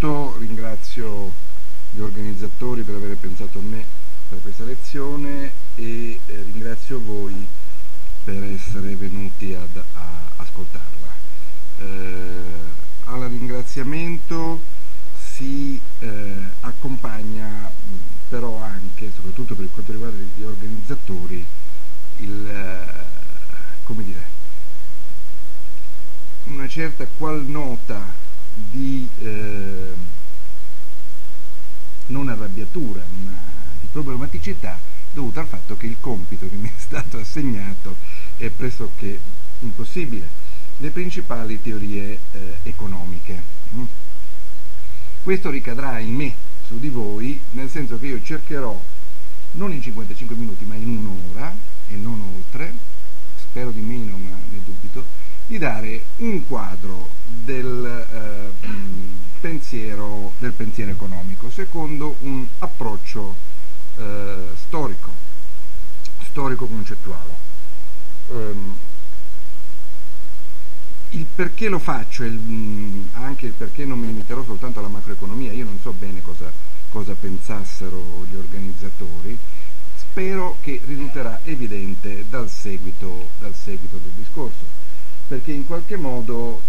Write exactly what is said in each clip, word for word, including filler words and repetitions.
Innanzitutto ringrazio gli organizzatori per aver pensato a me per questa lezione e eh, ringrazio voi per essere venuti ad, a ascoltarla. Eh, al ringraziamento si eh, accompagna però anche, soprattutto per quanto riguarda gli organizzatori, il, eh, come dire, una certa qual nota di eh, non arrabbiatura, ma di problematicità dovuta al fatto che il compito che mi è stato assegnato è pressoché impossibile. Le principali teorie eh, economiche. Mm. Questo ricadrà in me, su di voi, nel senso che io cercherò, non in cinquantacinque minuti, ma in un'ora, e non oltre, spero di meno ma ne dubito, di dare un quadro del, eh, pensiero, del pensiero economico, secondo un approccio eh, storico, storico-concettuale. Um, il perché lo faccio, il, anche il perché non mi limiterò soltanto alla macroeconomia, io non so bene cosa, cosa pensassero gli organizzatori, spero che risulterà evidente dal seguito, dal seguito del discorso, perché in qualche modo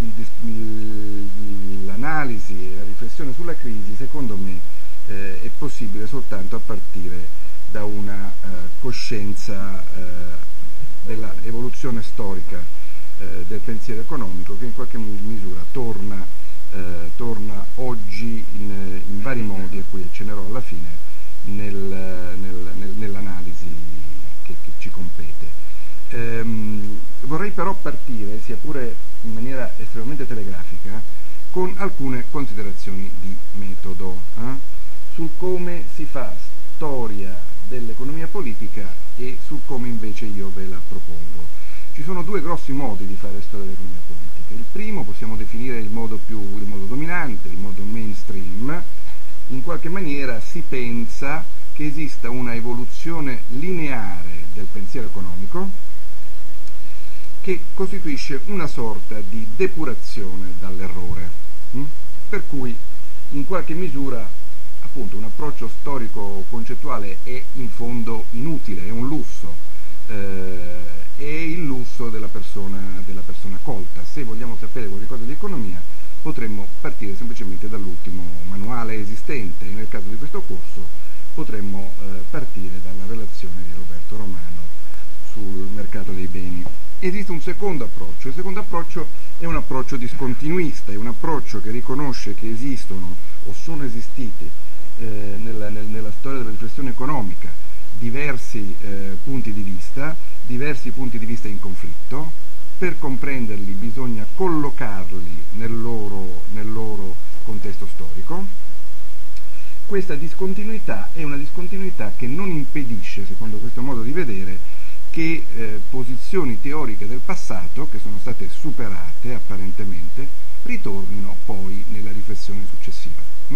l'analisi e la riflessione sulla crisi, secondo me, eh, è possibile soltanto a partire da una eh, coscienza eh, della evoluzione storica eh, del pensiero economico, che in qualche misura torna, eh, torna oggi in, in vari modi, a cui accennerò alla fine, nel, nel, nel, nell'analisi che, che ci compete. Ehm, vorrei però partire, sia pure in maniera estremamente telegrafica, con alcune considerazioni di metodo eh, sul come si fa storia dell'economia politica e su come invece io ve la propongo. Ci sono due grossi modi di fare storia dell'economia politica. Il primo possiamo definire il modo più il modo dominante, il modo mainstream. In qualche maniera si pensa che esista una evoluzione lineare del pensiero economico che costituisce una sorta di depurazione dall'errore, hm? per cui in qualche misura appunto un approccio storico-concettuale è in fondo inutile, è un lusso, eh, è il lusso della persona, della persona colta. Se vogliamo sapere qualcosa di economia potremmo partire semplicemente dall'ultimo manuale esistente, e nel caso di questo corso potremmo eh, partire dalla relazione di Roberto Romano sul mercato dei beni. Esiste un secondo approccio, il secondo approccio è un approccio discontinuista, è un approccio che riconosce che esistono o sono esistiti eh, nella, nel, nella storia della riflessione economica diversi eh, punti di vista, diversi punti di vista in conflitto. Per comprenderli bisogna collocarli nel loro, nel loro contesto storico. Questa discontinuità è una discontinuità che non impedisce, secondo questo modo di vedere, che eh, posizioni teoriche del passato, che sono state superate apparentemente, ritornino poi nella riflessione successiva. Mm?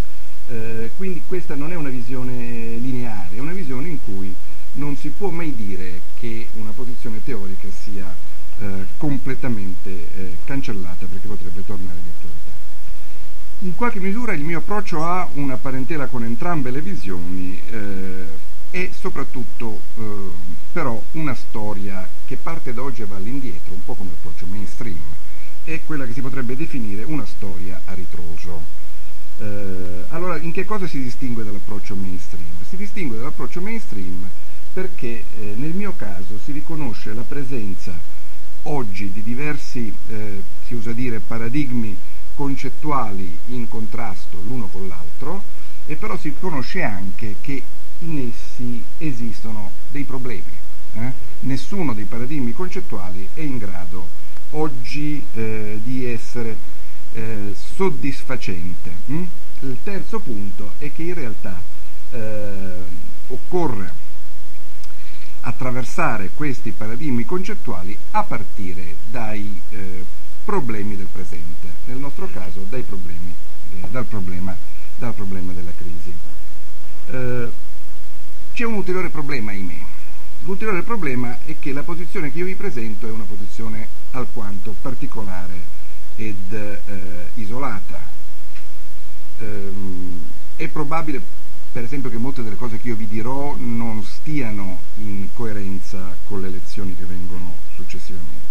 Eh, quindi questa non è una visione lineare, è una visione in cui non si può mai dire che una posizione teorica sia eh, completamente eh, cancellata, perché potrebbe tornare di attualità. In qualche misura il mio approccio ha una parentela con entrambe le visioni, eh, e soprattutto eh, però una storia che parte da oggi e va all'indietro, un po' come l'approccio mainstream, è quella che si potrebbe definire una storia a ritroso. Eh, allora, in che cosa si distingue dall'approccio mainstream? Si distingue dall'approccio mainstream perché eh, nel mio caso si riconosce la presenza oggi di diversi, eh, si usa dire, paradigmi concettuali in contrasto l'uno con l'altro, e però si riconosce anche che in essi esistono dei problemi. Eh? Nessuno dei paradigmi concettuali è in grado oggi eh, di essere eh, soddisfacente. Hm? Il terzo punto è che in realtà eh, occorre attraversare questi paradigmi concettuali a partire dai eh, problemi del presente, nel nostro caso dai problemi, eh, dal, problema, dal problema della crisi. Eh, C'è un ulteriore problema, ahimè. L'ulteriore problema è che la posizione che io vi presento è una posizione alquanto particolare ed eh, isolata. ehm, è probabile per esempio che molte delle cose che io vi dirò non stiano in coerenza con le lezioni che vengono successivamente.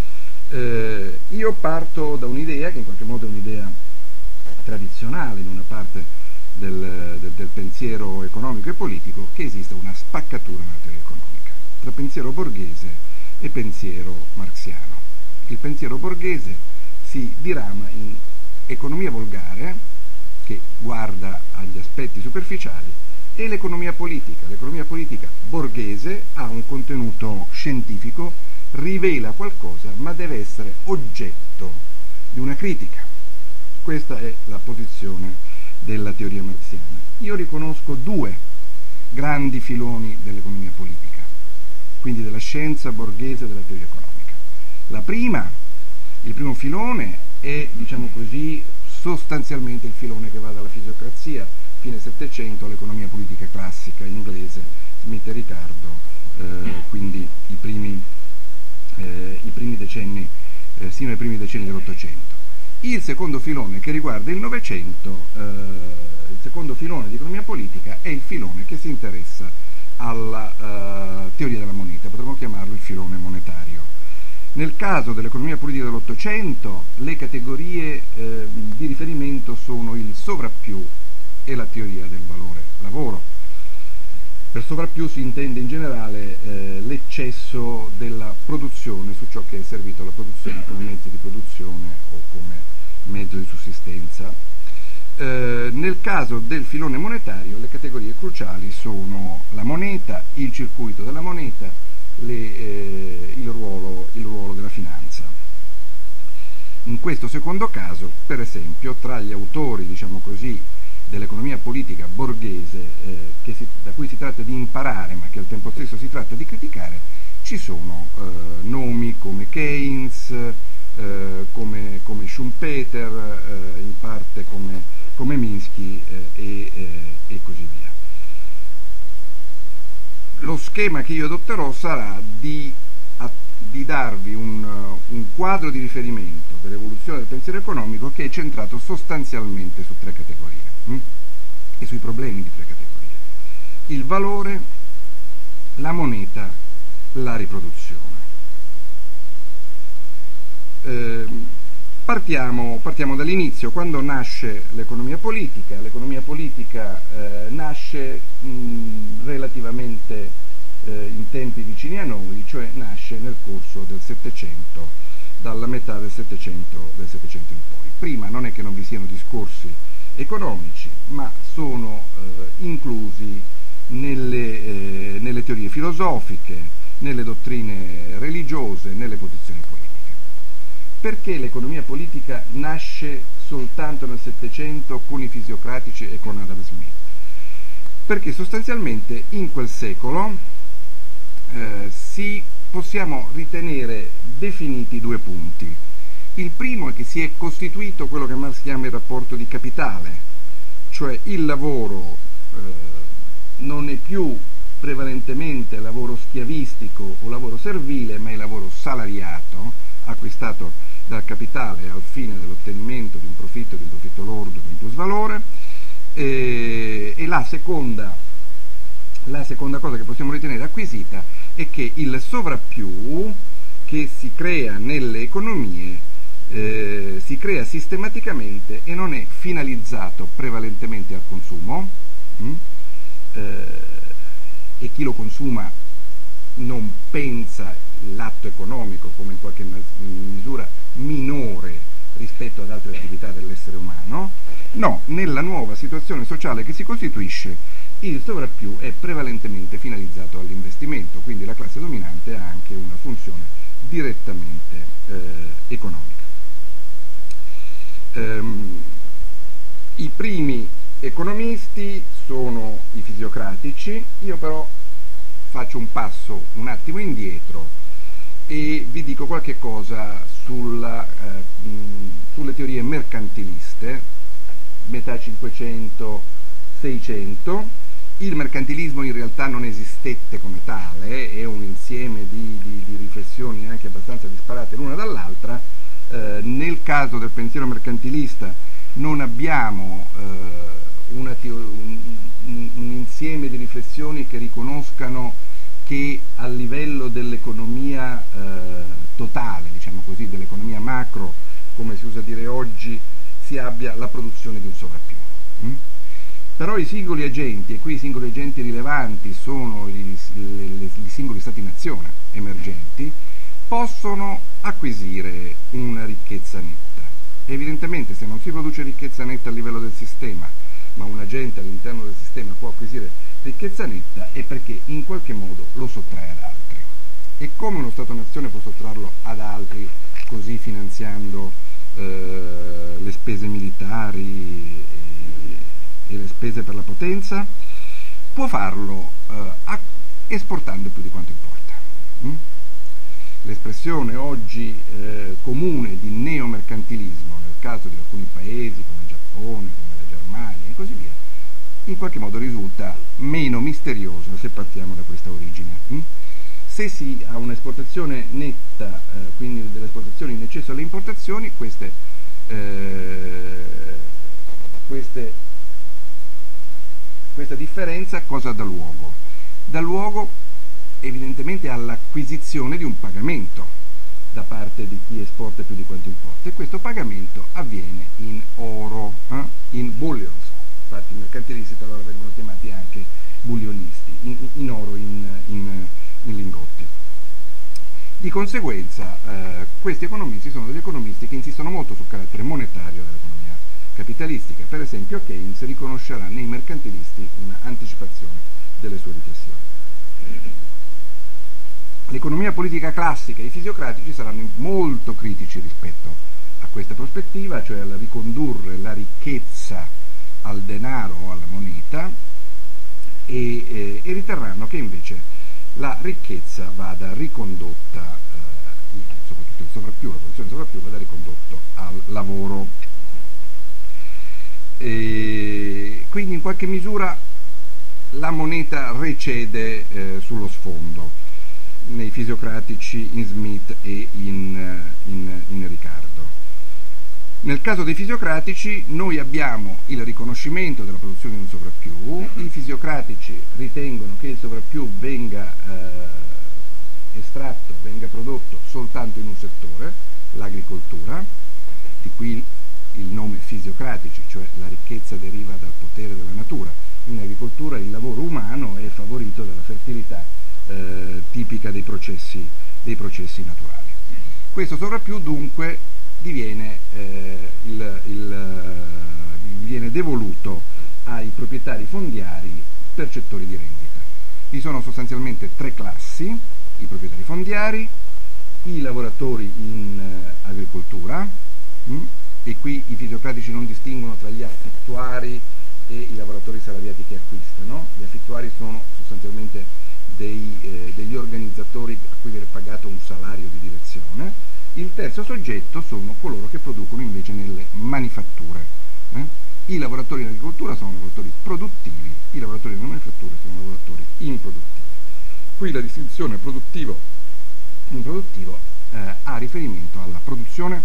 Eh, io parto da un'idea che in qualche modo è un'idea tradizionale in una parte del, del, del pensiero economico e politico, che esista una spaccatura nella teoria economica tra pensiero borghese e pensiero marxiano. Il pensiero borghese si dirama in economia volgare, che guarda agli aspetti superficiali, e l'economia politica. L'economia politica borghese ha un contenuto scientifico, rivela qualcosa, ma deve essere oggetto di una critica. Questa è la posizione della teoria marxiana. Io riconosco due grandi filoni dell'economia politica, quindi della scienza borghese della teoria economica. La prima, il primo filone è, diciamo così, sostanzialmente il filone che va dalla fisiocrazia, fine Settecento, all'economia politica classica inglese, Smith e Ricardo, eh, quindi i primi, eh, i primi decenni, eh, sino ai primi decenni dell'Ottocento. Il secondo filone, che riguarda il Novecento, eh, il secondo filone di economia politica, è il filone che si interessa alla eh, teoria della moneta, potremmo chiamarlo il filone monetario. Nel caso dell'economia politica dell'Ottocento, le categorie eh, di riferimento sono il sovrappiù e la teoria del valore lavoro. Per sovrappiù si intende in generale eh, l'eccesso della produzione su ciò che è servito alla produzione come mezzo di produzione o come mezzo di sussistenza. Eh, nel caso del filone monetario, le categorie cruciali sono la moneta, il circuito della moneta, Le, eh, il, ruolo, il ruolo della finanza. In questo secondo caso, per esempio, tra gli autori, diciamo così, dell'economia politica borghese, eh, che si, da cui si tratta di imparare, ma che al tempo stesso si tratta di criticare, ci sono eh, nomi come Keynes, eh, come, come Schumpeter, eh, in parte come, come Minsky eh, e, eh, e così via. Lo schema che io adotterò sarà di, a, di darvi un, un quadro di riferimento dell'evoluzione del pensiero economico che è centrato sostanzialmente su tre categorie hm? e sui problemi di tre categorie: il valore, la moneta, la riproduzione. Eh, partiamo, partiamo dall'inizio. Quando nasce l'economia politica? L'economia politica eh, nasce mh, relativamente eh, in tempi vicini a noi, cioè nasce nel corso del Settecento, dalla metà del Settecento, del Settecento in poi. Prima non è che non vi siano discorsi economici, ma sono eh, inclusi nelle, eh, nelle teorie filosofiche, nelle dottrine religiose, nelle posizioni politiche. Perché l'economia politica nasce soltanto nel Settecento con i fisiocratici e con Adam Smith? Perché sostanzialmente in quel secolo eh, si possiamo ritenere definiti due punti. Il primo è che si è costituito quello che Marx chiama il rapporto di capitale, cioè il lavoro eh, non è più prevalentemente lavoro schiavistico o lavoro servile, ma è lavoro salariato, acquistato dal capitale al fine dell'ottenimento di un profitto, di un profitto lordo, di un plusvalore. E, e la seconda, la seconda cosa che possiamo ritenere acquisita è che il sovrappiù che si crea nelle economie eh, si crea sistematicamente e non è finalizzato prevalentemente al consumo, mh? Eh, e chi lo consuma non pensa l'atto economico come in qualche misura minore rispetto ad altre attività dell'essere umano. No, nella nuova situazione sociale che si costituisce, il sovrappiù è prevalentemente finalizzato all'investimento, quindi la classe dominante ha anche una funzione direttamente eh, economica. Ehm, I primi economisti sono i fisiocratici. Io però faccio un passo un attimo indietro e vi dico qualche cosa sulla, eh, mh, sulle teorie mercantiliste, metà Cinquecento Seicento. Il mercantilismo in realtà non esistette come tale, è un insieme di, di, di riflessioni anche abbastanza disparate l'una dall'altra. Eh, nel caso del pensiero mercantilista non abbiamo eh, una un, un, un insieme di riflessioni che riconoscano che a livello dell'economia eh, totale, diciamo così, dell'economia macro, come si usa dire oggi, si abbia la produzione di un sovrappiù. Mm? Però i singoli agenti, e qui i singoli agenti rilevanti sono i, le, le, i singoli stati-nazione emergenti, possono acquisire una ricchezza netta. Evidentemente se non si produce ricchezza netta a livello del sistema, ma un agente all'interno del sistema può acquisire ricchezza netta, è perché in qualche modo lo sottrae ad altri. E come uno Stato-nazione può sottrarlo ad altri, così finanziando eh, le spese militari e, e le spese per la potenza? Può farlo eh, a, esportando più di quanto importa. Mm? L'espressione oggi eh, comune di neomercantilismo, nel caso di alcuni paesi come il Giappone, come la Germania e così via, in qualche modo risulta meno misteriosa se partiamo da questa origine. Mm? Se si ha un'esportazione netta, eh, quindi delle esportazioni in eccesso alle importazioni, queste, eh, queste, questa differenza cosa dà luogo? Dà luogo evidentemente all'acquisizione di un pagamento da parte di chi esporta più di quanto importa, e questo pagamento avviene in oro, eh? in bullions. Infatti i mercantilisti talora vengono chiamati anche bullionisti, in, in oro, in, in, in lingotti. Di conseguenza eh, questi economisti sono degli economisti che insistono molto sul carattere monetario dell'economia capitalistica. Per esempio Keynes riconoscerà nei mercantilisti una anticipazione delle sue riflessioni. L'economia politica classica e i fisiocratici saranno molto critici rispetto a questa prospettiva, cioè al ricondurre la ricchezza al denaro o alla moneta, e, eh, e riterranno che invece la ricchezza vada ricondotta, eh, soprattutto il sovrappiù, la produzione del sovrappiù vada ricondotto al lavoro. E quindi in qualche misura la moneta recede eh, sullo sfondo, nei fisiocratici, in Smith e in, in, in Ricardo. Nel caso dei fisiocratici noi abbiamo il riconoscimento della produzione di un sovrappiù. I fisiocratici ritengono che il sovrappiù venga eh, estratto, venga prodotto soltanto in un settore, l'agricoltura, di qui il nome fisiocratici, cioè la ricchezza deriva dal potere della natura. In agricoltura il lavoro umano è favorito dalla fertilità eh, tipica dei processi, dei processi naturali. Questo sovrappiù dunque diviene, eh, il, il, viene devoluto ai proprietari fondiari percettori di rendita. Vi sono sostanzialmente tre classi: i proprietari fondiari, i lavoratori in eh, agricoltura, mh, e qui i fisiocratici non distinguono tra gli affittuari e i lavoratori salariati che acquistano. Gli affittuari sono sostanzialmente dei, eh, degli organizzatori a cui viene pagato un salario di direzione. Il terzo soggetto sono coloro che producono invece nelle manifatture. Eh? I lavoratori in agricoltura sono lavoratori produttivi, i lavoratori nelle manifatture sono lavoratori improduttivi. Qui la distinzione produttivo-improduttivo eh, ha riferimento alla produzione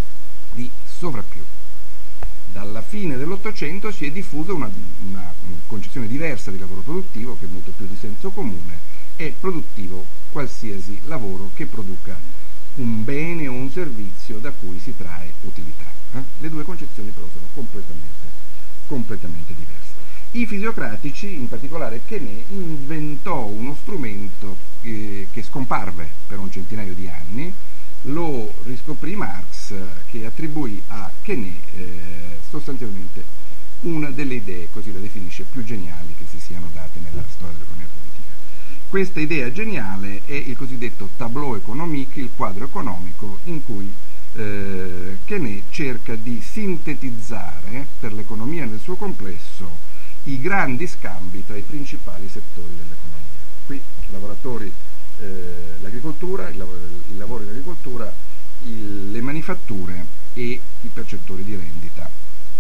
di sovrappiù. Dalla fine dell'Ottocento si è diffusa una, una concezione diversa di lavoro produttivo, che è molto più di senso comune. È produttivo qualsiasi lavoro che produca un bene o un servizio da cui si trae utilità. Eh? Le due concezioni però sono completamente, completamente diverse. I fisiocratici, in particolare Quesnay, inventò uno strumento eh, che scomparve per un centinaio di anni, lo riscoprì Marx, che attribuì a Quesnay eh, sostanzialmente una delle idee, così la definisce, più geniali che si siano date nella storia dell'economia politica. Questa idea geniale è il cosiddetto tableau économique, il quadro economico, in cui eh, Quesnay cerca di sintetizzare per l'economia nel suo complesso i grandi scambi tra i principali settori dell'economia. Qui lavoratori, eh, l'agricoltura, il, lav- il lavoro in agricoltura, il, le manifatture e i percettori di rendita.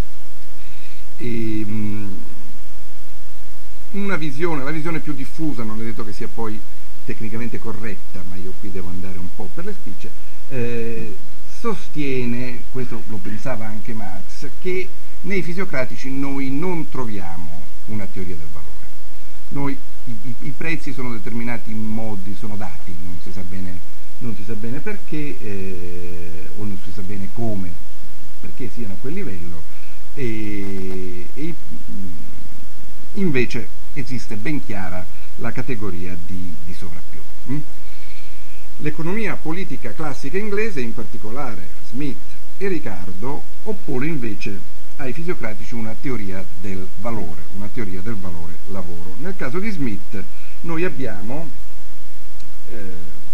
E, mh, una visione, la visione più diffusa, non è detto che sia poi tecnicamente corretta, ma io qui devo andare un po' per le spicce, eh, sostiene, questo lo pensava anche Marx, che nei fisiocratici noi non troviamo una teoria del valore. Noi, i, i, i prezzi sono determinati in modi, sono dati, non si sa bene, non si sa bene perché, eh, o non si sa bene come, perché siano a quel livello, e, e invece esiste ben chiara la categoria di, di sovrappiù. Mm? L'economia politica classica inglese, in particolare Smith e Ricardo, oppone invece ai fisiocratici una teoria del valore, una teoria del valore lavoro. Nel caso di Smith noi abbiamo eh,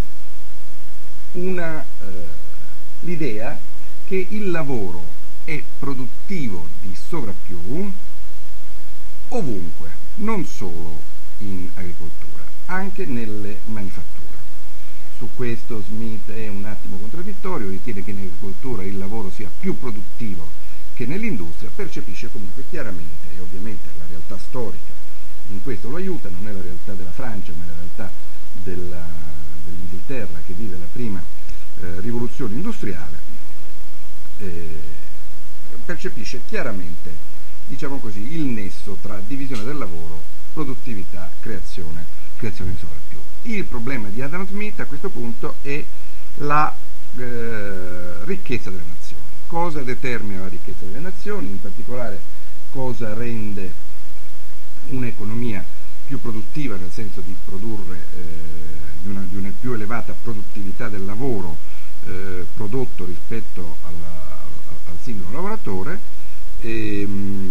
una, eh, l'idea che il lavoro è produttivo di sovrappiù ovunque, non solo in agricoltura, anche nelle manifatture. Su questo Smith è un attimo contraddittorio, ritiene che in agricoltura il lavoro sia più produttivo che nell'industria, percepisce comunque chiaramente, e ovviamente la realtà storica in questo lo aiuta, non è la realtà della Francia, ma è la realtà della, dell'Inghilterra che vive la prima eh, rivoluzione industriale, eh, percepisce chiaramente, diciamo così, il nesso tra divisione del lavoro, produttività, creazione, creazione di sovrappiù. Il problema di Adam Smith a questo punto è la eh, ricchezza delle nazioni. Cosa determina la ricchezza delle nazioni, in particolare cosa rende un'economia più produttiva, nel senso di produrre eh, di, una, di una più elevata produttività del lavoro eh, prodotto rispetto alla, al singolo lavoratore. E,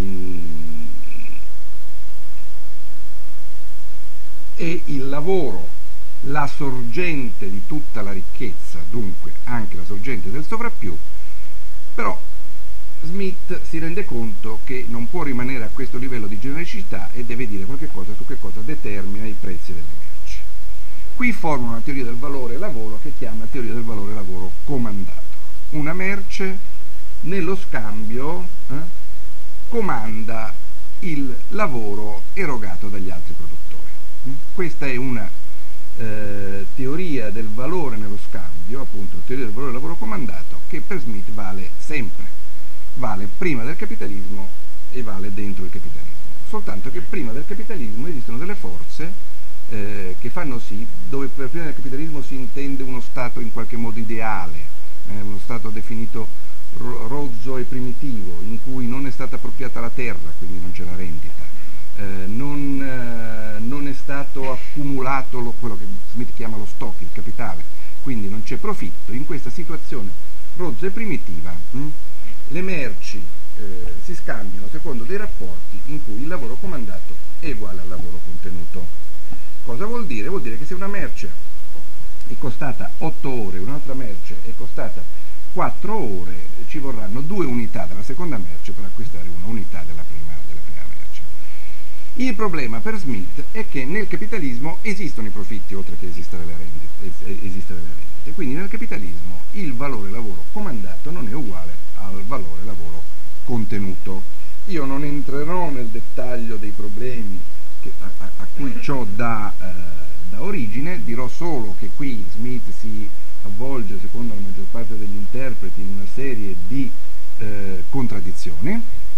e il lavoro, la sorgente di tutta la ricchezza, dunque anche la sorgente del sovrappiù. Però Smith si rende conto che non può rimanere a questo livello di genericità e deve dire qualche cosa su che cosa determina i prezzi delle merci. Qui forma una teoria del valore lavoro che chiama teoria del valore lavoro comandato. Una merce nello scambio eh, comanda il lavoro erogato dagli altri produttori. Questa è una eh, teoria del valore nello scambio, appunto teoria del valore lavoro comandato, che per Smith vale sempre, vale prima del capitalismo e vale dentro il capitalismo, soltanto che prima del capitalismo esistono delle forze eh, che fanno sì, dove per prima del capitalismo si intende uno stato in qualche modo ideale, eh, uno stato definito rozzo e primitivo, in cui non è stata appropriata la terra, quindi non c'è la rendita, eh, non, eh, non è stato accumulato lo, quello che Smith chiama lo stock, il capitale, quindi non c'è profitto. In questa situazione rozza e primitiva mh, le merci eh, si scambiano secondo dei rapporti in cui il lavoro comandato è uguale al lavoro contenuto. Cosa vuol dire? Vuol dire che se una merce è costata otto ore, un'altra merce è costata quattro ore, ci vorranno due unità della seconda merce per acquistare una unità della prima, della prima merce. Il problema per Smith è che nel capitalismo esistono i profitti oltre che esistere le rendite, esistere le rendite. Quindi nel capitalismo il valore lavoro comandato non è uguale al valore lavoro contenuto. Io non entrerò nel dettaglio dei problemi che, a, a, a cui ciò dà, eh, dà origine, dirò solo che qui Smith si avvolge, secondo la maggior parte degli interpreti, in una serie di eh, contraddizioni.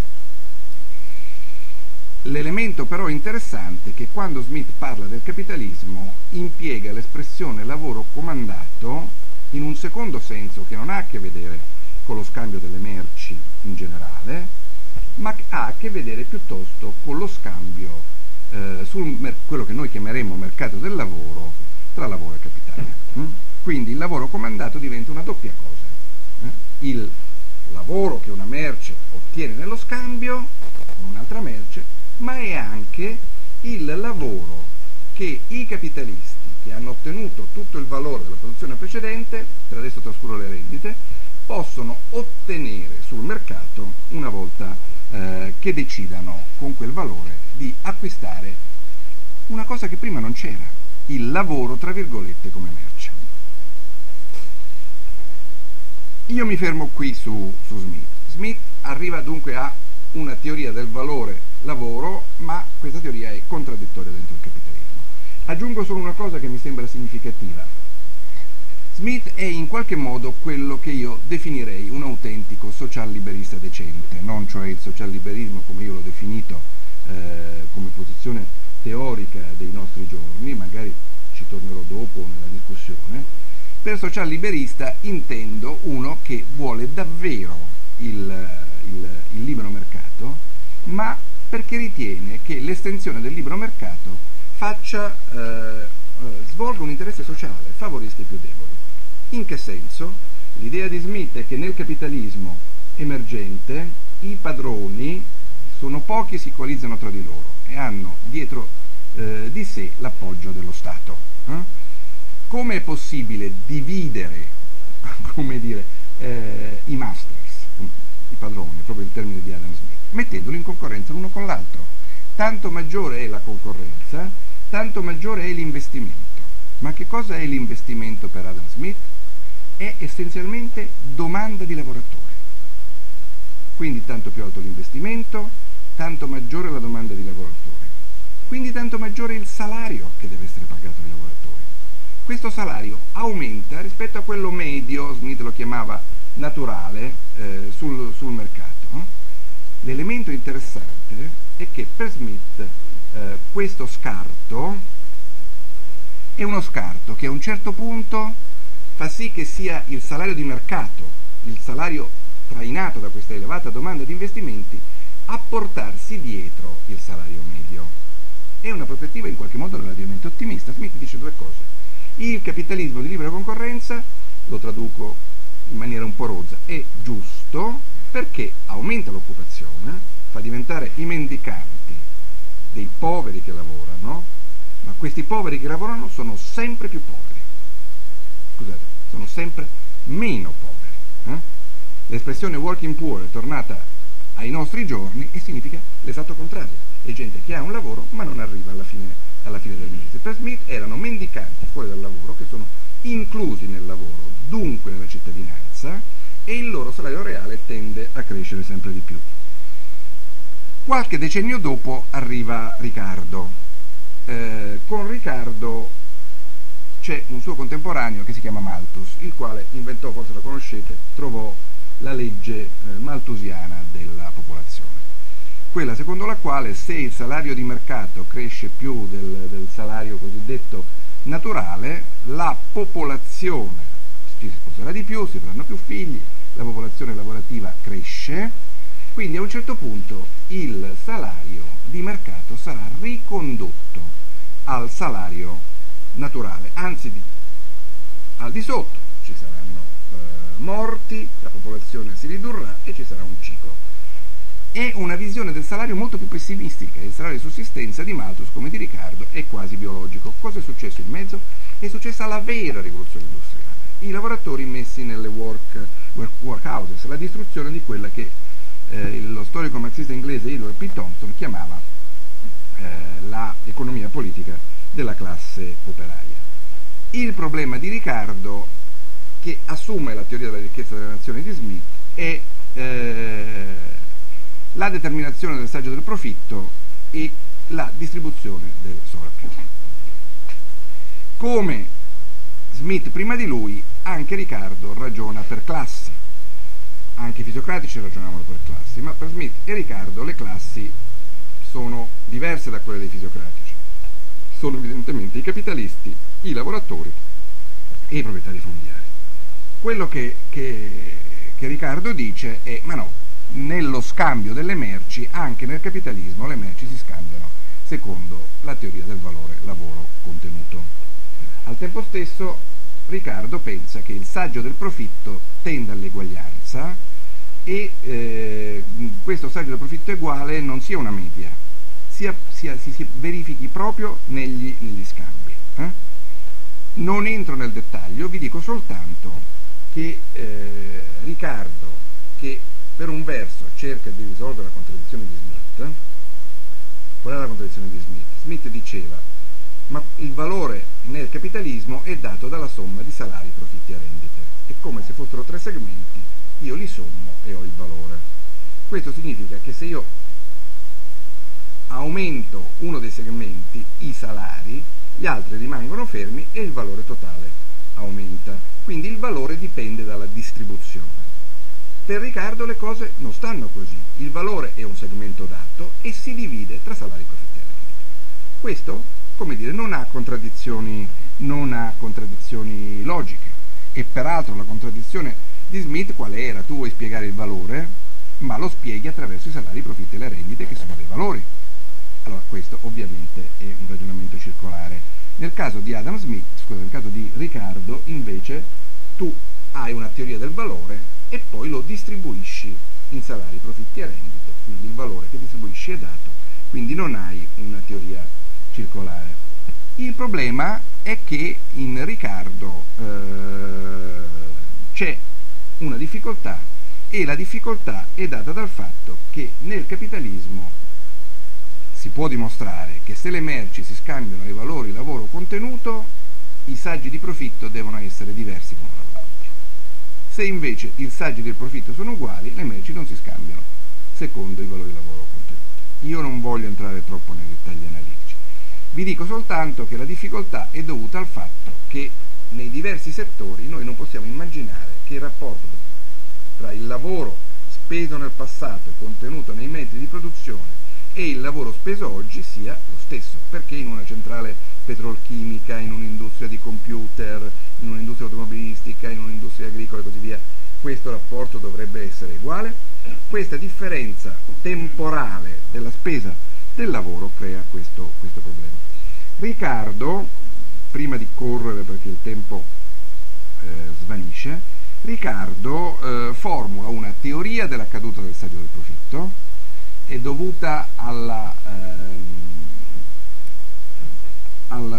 L'elemento però interessante è che quando Smith parla del capitalismo impiega l'espressione lavoro comandato in un secondo senso che non ha a che vedere con lo scambio delle merci in generale, ma ha a che vedere piuttosto con lo scambio eh, sul quello che noi chiameremo mercato del lavoro tra lavoro e capitale. Mm? Quindi il lavoro comandato diventa una doppia cosa. Eh? Il lavoro che una merce ottiene nello scambio con un'altra merce, ma è anche il lavoro che i capitalisti, che hanno ottenuto tutto il valore della produzione precedente, per adesso trascuro le rendite, possono ottenere sul mercato una volta eh, che decidano con quel valore di acquistare una cosa che prima non c'era, il lavoro tra virgolette come merce. Io mi fermo qui su, su Smith. Smith arriva dunque a una teoria del valore lavoro, ma questa teoria è contraddittoria dentro il capitalismo. Aggiungo solo una cosa che mi sembra significativa. Smith è in qualche modo quello che io definirei un autentico social liberista decente, non cioè il social liberismo come io l'ho definito eh, come posizione teorica dei nostri giorni, magari ci tornerò dopo nella discussione. Per social liberista intendo uno che vuole davvero il, il, il libero mercato, ma perché ritiene che l'estensione del libero mercato faccia, eh, svolga un interesse sociale, favorisca i più deboli. In che senso? L'idea di Smith è che nel capitalismo emergente i padroni sono pochi e si coalizzano tra di loro e hanno dietro eh, di sé l'appoggio dello Stato. Eh? Come è possibile dividere, come dire, eh, i masters, i padroni, proprio il termine di Adam Smith, mettendoli in concorrenza l'uno con l'altro? Tanto maggiore è la concorrenza, tanto maggiore è l'investimento. Ma che cosa è l'investimento per Adam Smith? È essenzialmente domanda di lavoratori. Quindi tanto più alto l'investimento, tanto maggiore la domanda di lavoratori. Quindi tanto maggiore il salario che deve essere pagato ai lavoratori. Questo salario aumenta rispetto a quello medio, Smith lo chiamava naturale, eh, sul, sul mercato. L'elemento interessante è che per Smith eh, questo scarto è uno scarto che a un certo punto fa sì che sia il salario di mercato, il salario trainato da questa elevata domanda di investimenti, a portarsi dietro il salario medio. È una prospettiva in qualche modo relativamente ottimista. Smith dice due cose. Il capitalismo di libera concorrenza, lo traduco in maniera un po' rozza, è giusto perché aumenta l'occupazione, fa diventare i mendicanti dei poveri che lavorano, ma questi poveri che lavorano sono sempre più poveri. Scusate, sono sempre meno poveri. Eh? L'espressione working poor è tornata ai nostri giorni e significa l'esatto contrario. È gente che ha un lavoro ma non arriva alla fine, alla fine del mese. Per Smith erano mendicanti fuori dal lavoro che sono inclusi nel lavoro, dunque nella cittadinanza, e il loro salario reale tende a crescere sempre di più. Qualche decennio dopo arriva Ricardo. Eh, con Ricardo c'è un suo contemporaneo che si chiama Malthus, il quale inventò, forse lo conoscete, trovò la legge eh, malthusiana della popolazione, quella secondo la quale se il salario di mercato cresce più del, del salario cosiddetto naturale, la popolazione si sposerà di più, si faranno più figli, la popolazione lavorativa cresce, quindi a un certo punto il salario di mercato sarà ricondotto al salario naturale, anzi di, al di sotto ci saranno eh, morti, la popolazione si ridurrà e ci sarà un ciclo. È una visione del salario molto più pessimistica. Il salario di sussistenza di Malthus, come di Ricardo, è quasi biologico. Cosa è successo in mezzo? È successa la vera rivoluzione industriale, i lavoratori messi nelle work, work, workhouses, la distruzione di quella che eh, lo storico marxista inglese Edward P. Thompson chiamava eh, la economia politica della classe operaia. Il problema di Ricardo, che assume la teoria della ricchezza delle nazioni di Smith, è eh, la determinazione del saggio del profitto e la distribuzione del sovrappiù. Come Smith prima di lui, anche Ricardo ragiona per classi. Anche i fisiocratici ragionavano per classi, ma per Smith e Ricardo le classi sono diverse da quelle dei fisiocratici. Sono evidentemente i capitalisti, i lavoratori e i proprietari fondiari. Quello che, che, che Ricardo dice è: ma no, nello scambio delle merci, anche nel capitalismo, le merci si scambiano secondo la teoria del valore lavoro-contenuto. Al tempo stesso Ricardo pensa che il saggio del profitto tenda all'eguaglianza e eh, questo saggio del profitto uguale non sia una media, sia, sia, si, si verifichi proprio negli, negli scambi. Eh? Non entro nel dettaglio, vi dico soltanto che eh, Ricardo, che per un verso cerca di risolvere la contraddizione di Smith. Qual è la contraddizione di Smith? Smith diceva: ma il valore nel capitalismo è dato dalla somma di salari, profitti e rendite. È come se fossero tre segmenti, io li sommo e ho il valore. Questo significa che se io aumento uno dei segmenti, i salari, gli altri rimangono fermi e il valore totale aumenta. Quindi dipende dalla distribuzione. Per Ricardo le cose non stanno così, il valore è un segmento dato e si divide tra salari, profitti e rendite. Questo, come dire, non ha contraddizioni, non ha contraddizioni logiche, e peraltro la contraddizione di Smith quale era? Tu vuoi spiegare il valore, ma lo spieghi attraverso i salari, i profitti e le rendite, che sono dei valori. Allora questo ovviamente è un ragionamento circolare. Nel caso di Adam Smith, scusa, nel caso di Ricardo, invece, tu hai una teoria del valore e poi lo distribuisci in salari, profitti e rendite, quindi il valore che distribuisci è dato, quindi non hai una teoria circolare. Il problema è che in Ricardo eh, c'è una difficoltà, e la difficoltà è data dal fatto che nel capitalismo si può dimostrare che se le merci si scambiano ai valori lavoro-contenuto, i saggi di profitto devono essere diversi l'uno dall'altro. Se invece i saggi del profitto sono uguali, le merci non si scambiano secondo i valori lavoro-contenuto. Io non voglio entrare troppo nei dettagli analitici, vi dico soltanto che la difficoltà è dovuta al fatto che nei diversi settori noi non possiamo immaginare che il rapporto tra il lavoro speso nel passato e contenuto nei mezzi di produzione e il lavoro speso oggi sia lo stesso, perché in una centrale petrolchimica, in un'industria di computer, in un'industria automobilistica, in un'industria agricola e così via, questo rapporto dovrebbe essere uguale. Questa differenza temporale della spesa del lavoro crea questo, questo problema. Ricardo, prima di correre perché il tempo eh, svanisce, Ricardo eh, formula una teoria della caduta del saggio del profitto, è dovuta alla, ehm, alla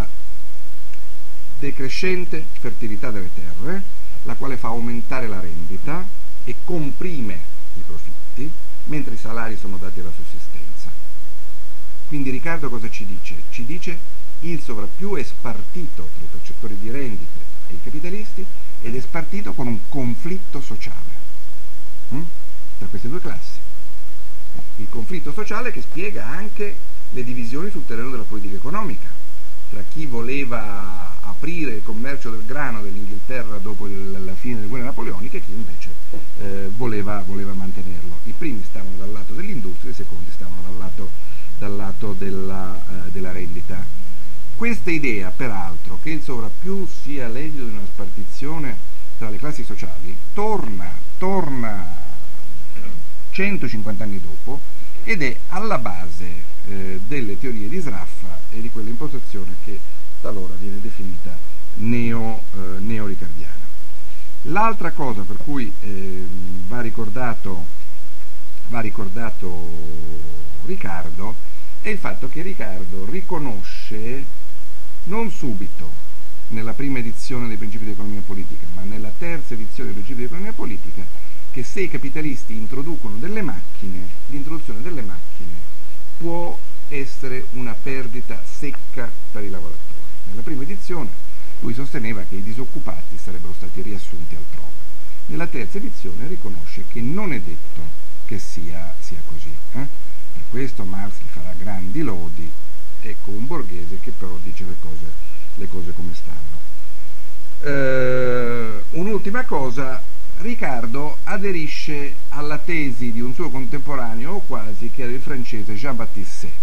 decrescente fertilità delle terre, la quale fa aumentare la rendita e comprime i profitti, mentre i salari sono dati alla sussistenza. Quindi Ricardo cosa ci dice? Ci dice il sovrappiù è spartito tra i percettori di rendite e i capitalisti ed è spartito con un conflitto sociale hm? tra queste due classi. Il conflitto sociale che spiega anche le divisioni sul terreno della politica economica, tra chi voleva aprire il commercio del grano dell'Inghilterra dopo la fine delle guerre napoleoniche e chi invece eh, voleva, voleva mantenerlo. I primi stavano dal lato dell'industria, i secondi stavano dal lato, dal lato della, eh, della rendita. Questa idea, peraltro, che il sovrappiù sia l'esito di una spartizione tra le classi sociali, torna, torna centocinquanta anni dopo ed è alla base eh, delle teorie di Sraffa e di quell'impostazione che talora viene definita neo, eh, neo-ricardiana. L'altra cosa per cui eh, va ricordato, va ricordato Ricardo è il fatto che Ricardo riconosce non subito nella prima edizione dei principi di economia politica, ma nella terza edizione dei principi di economia politica, che se i capitalisti introducono delle macchine, l'introduzione delle macchine può essere una perdita secca per i lavoratori. Nella prima edizione lui sosteneva che i disoccupati sarebbero stati riassunti altrove. Nella terza edizione riconosce che non è detto che sia, sia così. Eh? Per questo Marx gli farà grandi lodi, ecco un borghese che però dice le cose, le cose come stanno. Eh, un'ultima cosa, Ricardo aderisce alla tesi di un suo contemporaneo o quasi, che era il francese Jean-Baptiste Say.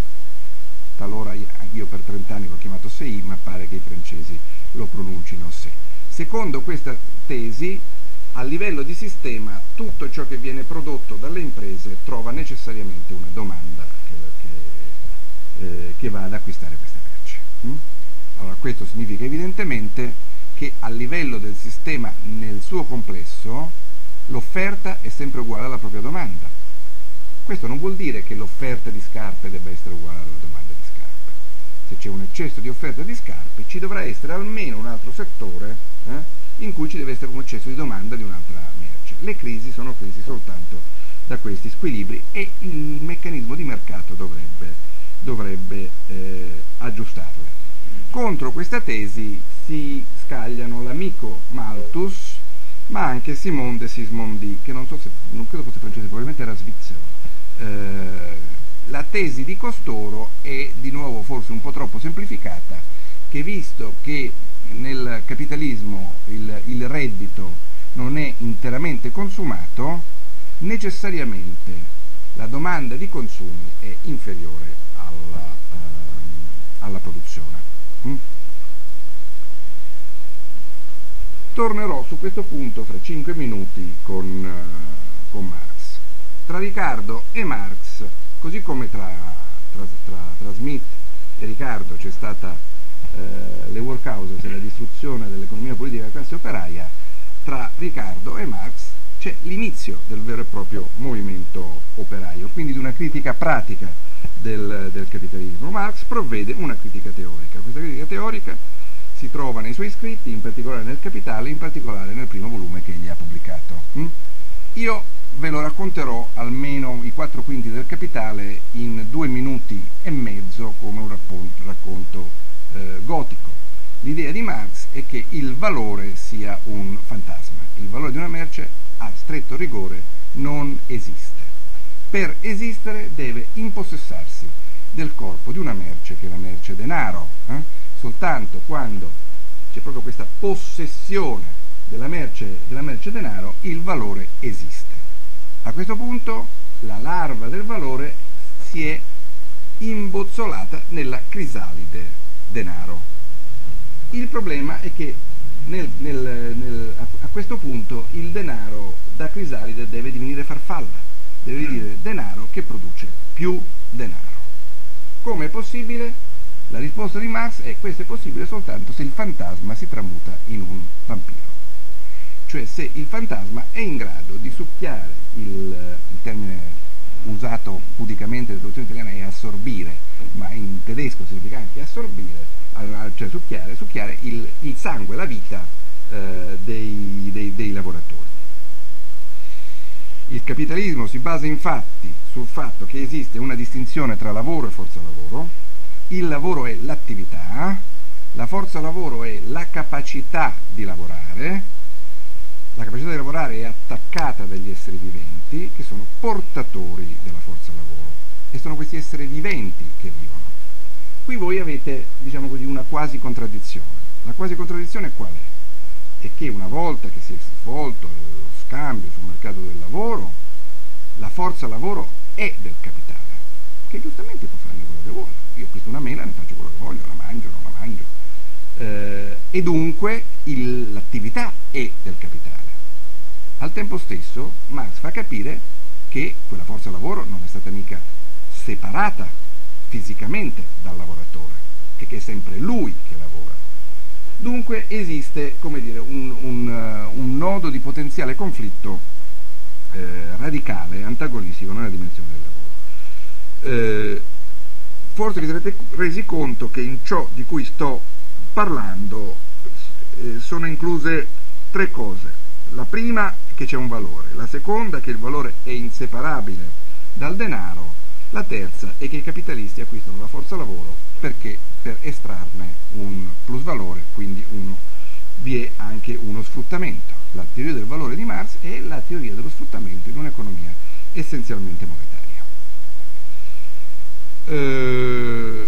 Talora io per trent'anni l'ho chiamato Say, ma pare che i francesi lo pronuncino Say. Secondo questa tesi, a livello di sistema, tutto ciò che viene prodotto dalle imprese trova necessariamente una domanda che, che, eh, che va ad acquistare queste merci. Mm? Allora, questo significa evidentemente che a livello del sistema nel suo complesso l'offerta è sempre uguale alla propria domanda. Questo non vuol dire che l'offerta di scarpe debba essere uguale alla domanda di scarpe. Se c'è un eccesso di offerta di scarpe, ci dovrà essere almeno un altro settore eh, in cui ci deve essere un eccesso di domanda di un'altra merce. Le crisi sono crisi soltanto da questi squilibri e il meccanismo di mercato dovrebbe, dovrebbe eh, aggiustarle. Contro questa tesi si scagliano l'amico Malthus, ma anche Simone de Sismondi, che non so se, non credo fosse francese, probabilmente era svizzero. Eh, la tesi di costoro è di nuovo forse un po' troppo semplificata, che visto che nel capitalismo il, il re reddito non è interamente consumato, necessariamente la domanda di consumi è inferiore alla, ehm, alla produzione. Mm? Tornerò su questo punto fra cinque minuti con, uh, con Marx. Tra Ricardo e Marx, così come tra, tra, tra, tra Smith e Ricardo c'è stata uh, le workhouses e la distruzione dell'economia politica della classe operaia, tra Ricardo e Marx c'è l'inizio del vero e proprio movimento operaio, quindi di una critica pratica del, del capitalismo. Marx provvede una critica teorica. Questa critica teorica si trova nei suoi scritti, in particolare nel Capitale, in particolare nel primo volume che egli ha pubblicato. Mm? Io ve lo racconterò almeno i quattro quinti del Capitale in due minuti e mezzo come un racconto, racconto eh, gotico. L'idea di Marx è che il valore sia un fantasma. Il valore di una merce, a stretto rigore, non esiste. Per esistere deve impossessarsi del corpo di una merce che è la merce denaro. Eh? Soltanto quando c'è proprio questa possessione della merce, della merce denaro, il valore esiste. A questo punto la larva del valore si è imbozzolata nella crisalide denaro. Il problema è che nel, nel, nel, a questo punto il denaro da crisalide deve divenire farfalla, deve divenire denaro che produce più denaro. Come è possibile? La risposta di Marx è: questo è possibile soltanto se il fantasma si tramuta in un vampiro. Cioè se il fantasma è in grado di succhiare, il, il termine usato pudicamente nella traduzione italiana è assorbire, ma in tedesco significa anche assorbire, cioè succhiare, succhiare il, il sangue, la vita eh, dei, dei, dei lavoratori. Il capitalismo si basa infatti sul fatto che esiste una distinzione tra lavoro e forza lavoro. Il lavoro è l'attività, la forza lavoro è la capacità di lavorare, la capacità di lavorare è attaccata dagli esseri viventi che sono portatori della forza lavoro e sono questi esseri viventi che vivono. Qui voi avete, diciamo così, una quasi contraddizione. La quasi contraddizione qual è? È che una volta che si è svolto lo scambio sul mercato del lavoro, la forza lavoro è del capitale, che giustamente può farne quello che vuole. Io acquisto una mela, ne faccio quello che voglio, la mangio, non la mangio. Eh, e dunque il, l'attività è del capitale. Al tempo stesso Marx fa capire che quella forza lavoro non è stata mica separata fisicamente dal lavoratore, e che è sempre lui che lavora. Dunque esiste, come dire, un, un, uh, un nodo di potenziale conflitto eh, radicale, antagonistico nella dimensione del lavoro. Eh, Forse vi sarete resi conto che in ciò di cui sto parlando eh, sono incluse tre cose. La prima è che c'è un valore, la seconda è che il valore è inseparabile dal denaro, la terza è che i capitalisti acquistano la forza lavoro perché per estrarne un plusvalore, quindi uno, vi è anche uno sfruttamento. La teoria del valore di Marx è la teoria dello sfruttamento in un'economia essenzialmente monetaria. Uh,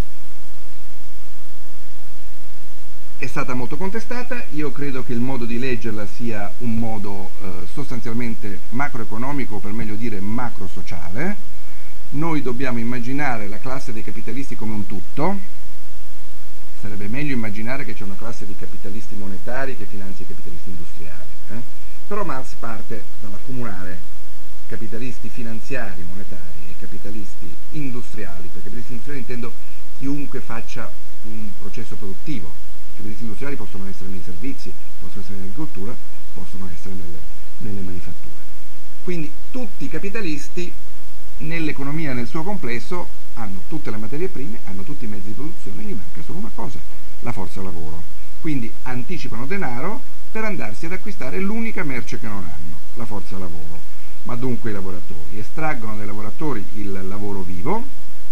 è stata molto contestata. Io credo che il modo di leggerla sia un modo uh, sostanzialmente macroeconomico, o per meglio dire macrosociale. Noi dobbiamo immaginare la classe dei capitalisti come un tutto. Sarebbe meglio immaginare che c'è una classe di capitalisti monetari che finanzia i capitalisti industriali, eh? Però Marx parte dall'accomunare capitalisti finanziari, monetari e capitalisti industriali. Per capitalisti industriali intendo chiunque faccia un processo produttivo. I capitalisti industriali possono essere nei servizi, possono essere nell'agricoltura, possono essere nelle, nelle manifatture. Quindi tutti i capitalisti nell'economia nel suo complesso hanno tutte le materie prime, hanno tutti i mezzi di produzione, gli manca solo una cosa, la forza lavoro. Quindi anticipano denaro per andarsi ad acquistare l'unica merce che non hanno, la forza lavoro. Ma dunque i lavoratori estraggono dai lavoratori il lavoro vivo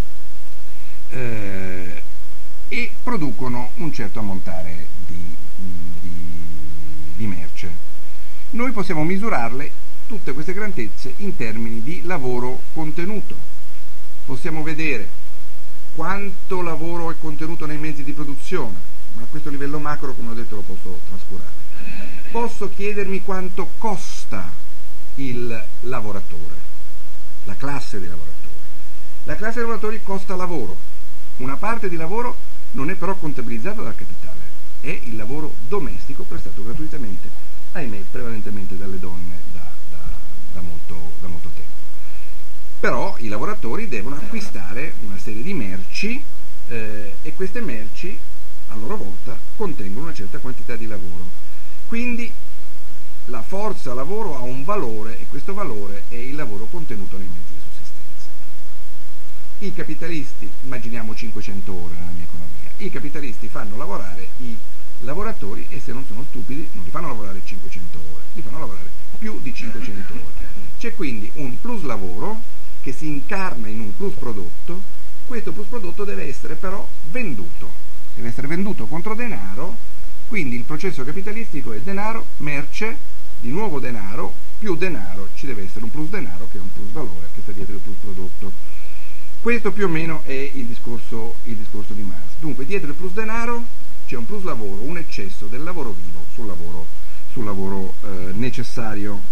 eh, e producono un certo ammontare di, di, di merce. Noi possiamo misurarle tutte queste grandezze in termini di lavoro contenuto. Possiamo vedere quanto lavoro è contenuto nei mezzi di produzione, ma a questo livello macro, come ho detto, lo posso trascurare. posso chiedermi quanto costa il lavoratore, la classe dei lavoratori. La classe dei lavoratori costa lavoro, una parte di lavoro non è però contabilizzata dal capitale, è il lavoro domestico prestato gratuitamente, ahimè, prevalentemente dalle donne da, da, da, molto, da molto tempo. Però i lavoratori devono acquistare una serie di merci eh, e queste merci a loro volta contengono una certa quantità di lavoro. Quindi la forza lavoro ha un valore e questo valore è il lavoro contenuto nei mezzi di sussistenza. I capitalisti, immaginiamo cinquecento ore nella mia economia, i capitalisti fanno lavorare i lavoratori e se non sono stupidi non li fanno lavorare cinquecento ore, li fanno lavorare più di cinquecento ore. C'è quindi un plus lavoro che si incarna in un plus prodotto, questo plus prodotto deve essere però venduto, deve essere venduto contro denaro, quindi il processo capitalistico è denaro, merce, di nuovo denaro, più denaro, ci deve essere un plus denaro che è un plus valore che sta dietro il plus prodotto. Questo più o meno è il discorso, il discorso di Marx. Dunque dietro il plus denaro c'è un plus lavoro, un eccesso del lavoro vivo sul lavoro, sul lavoro eh, necessario.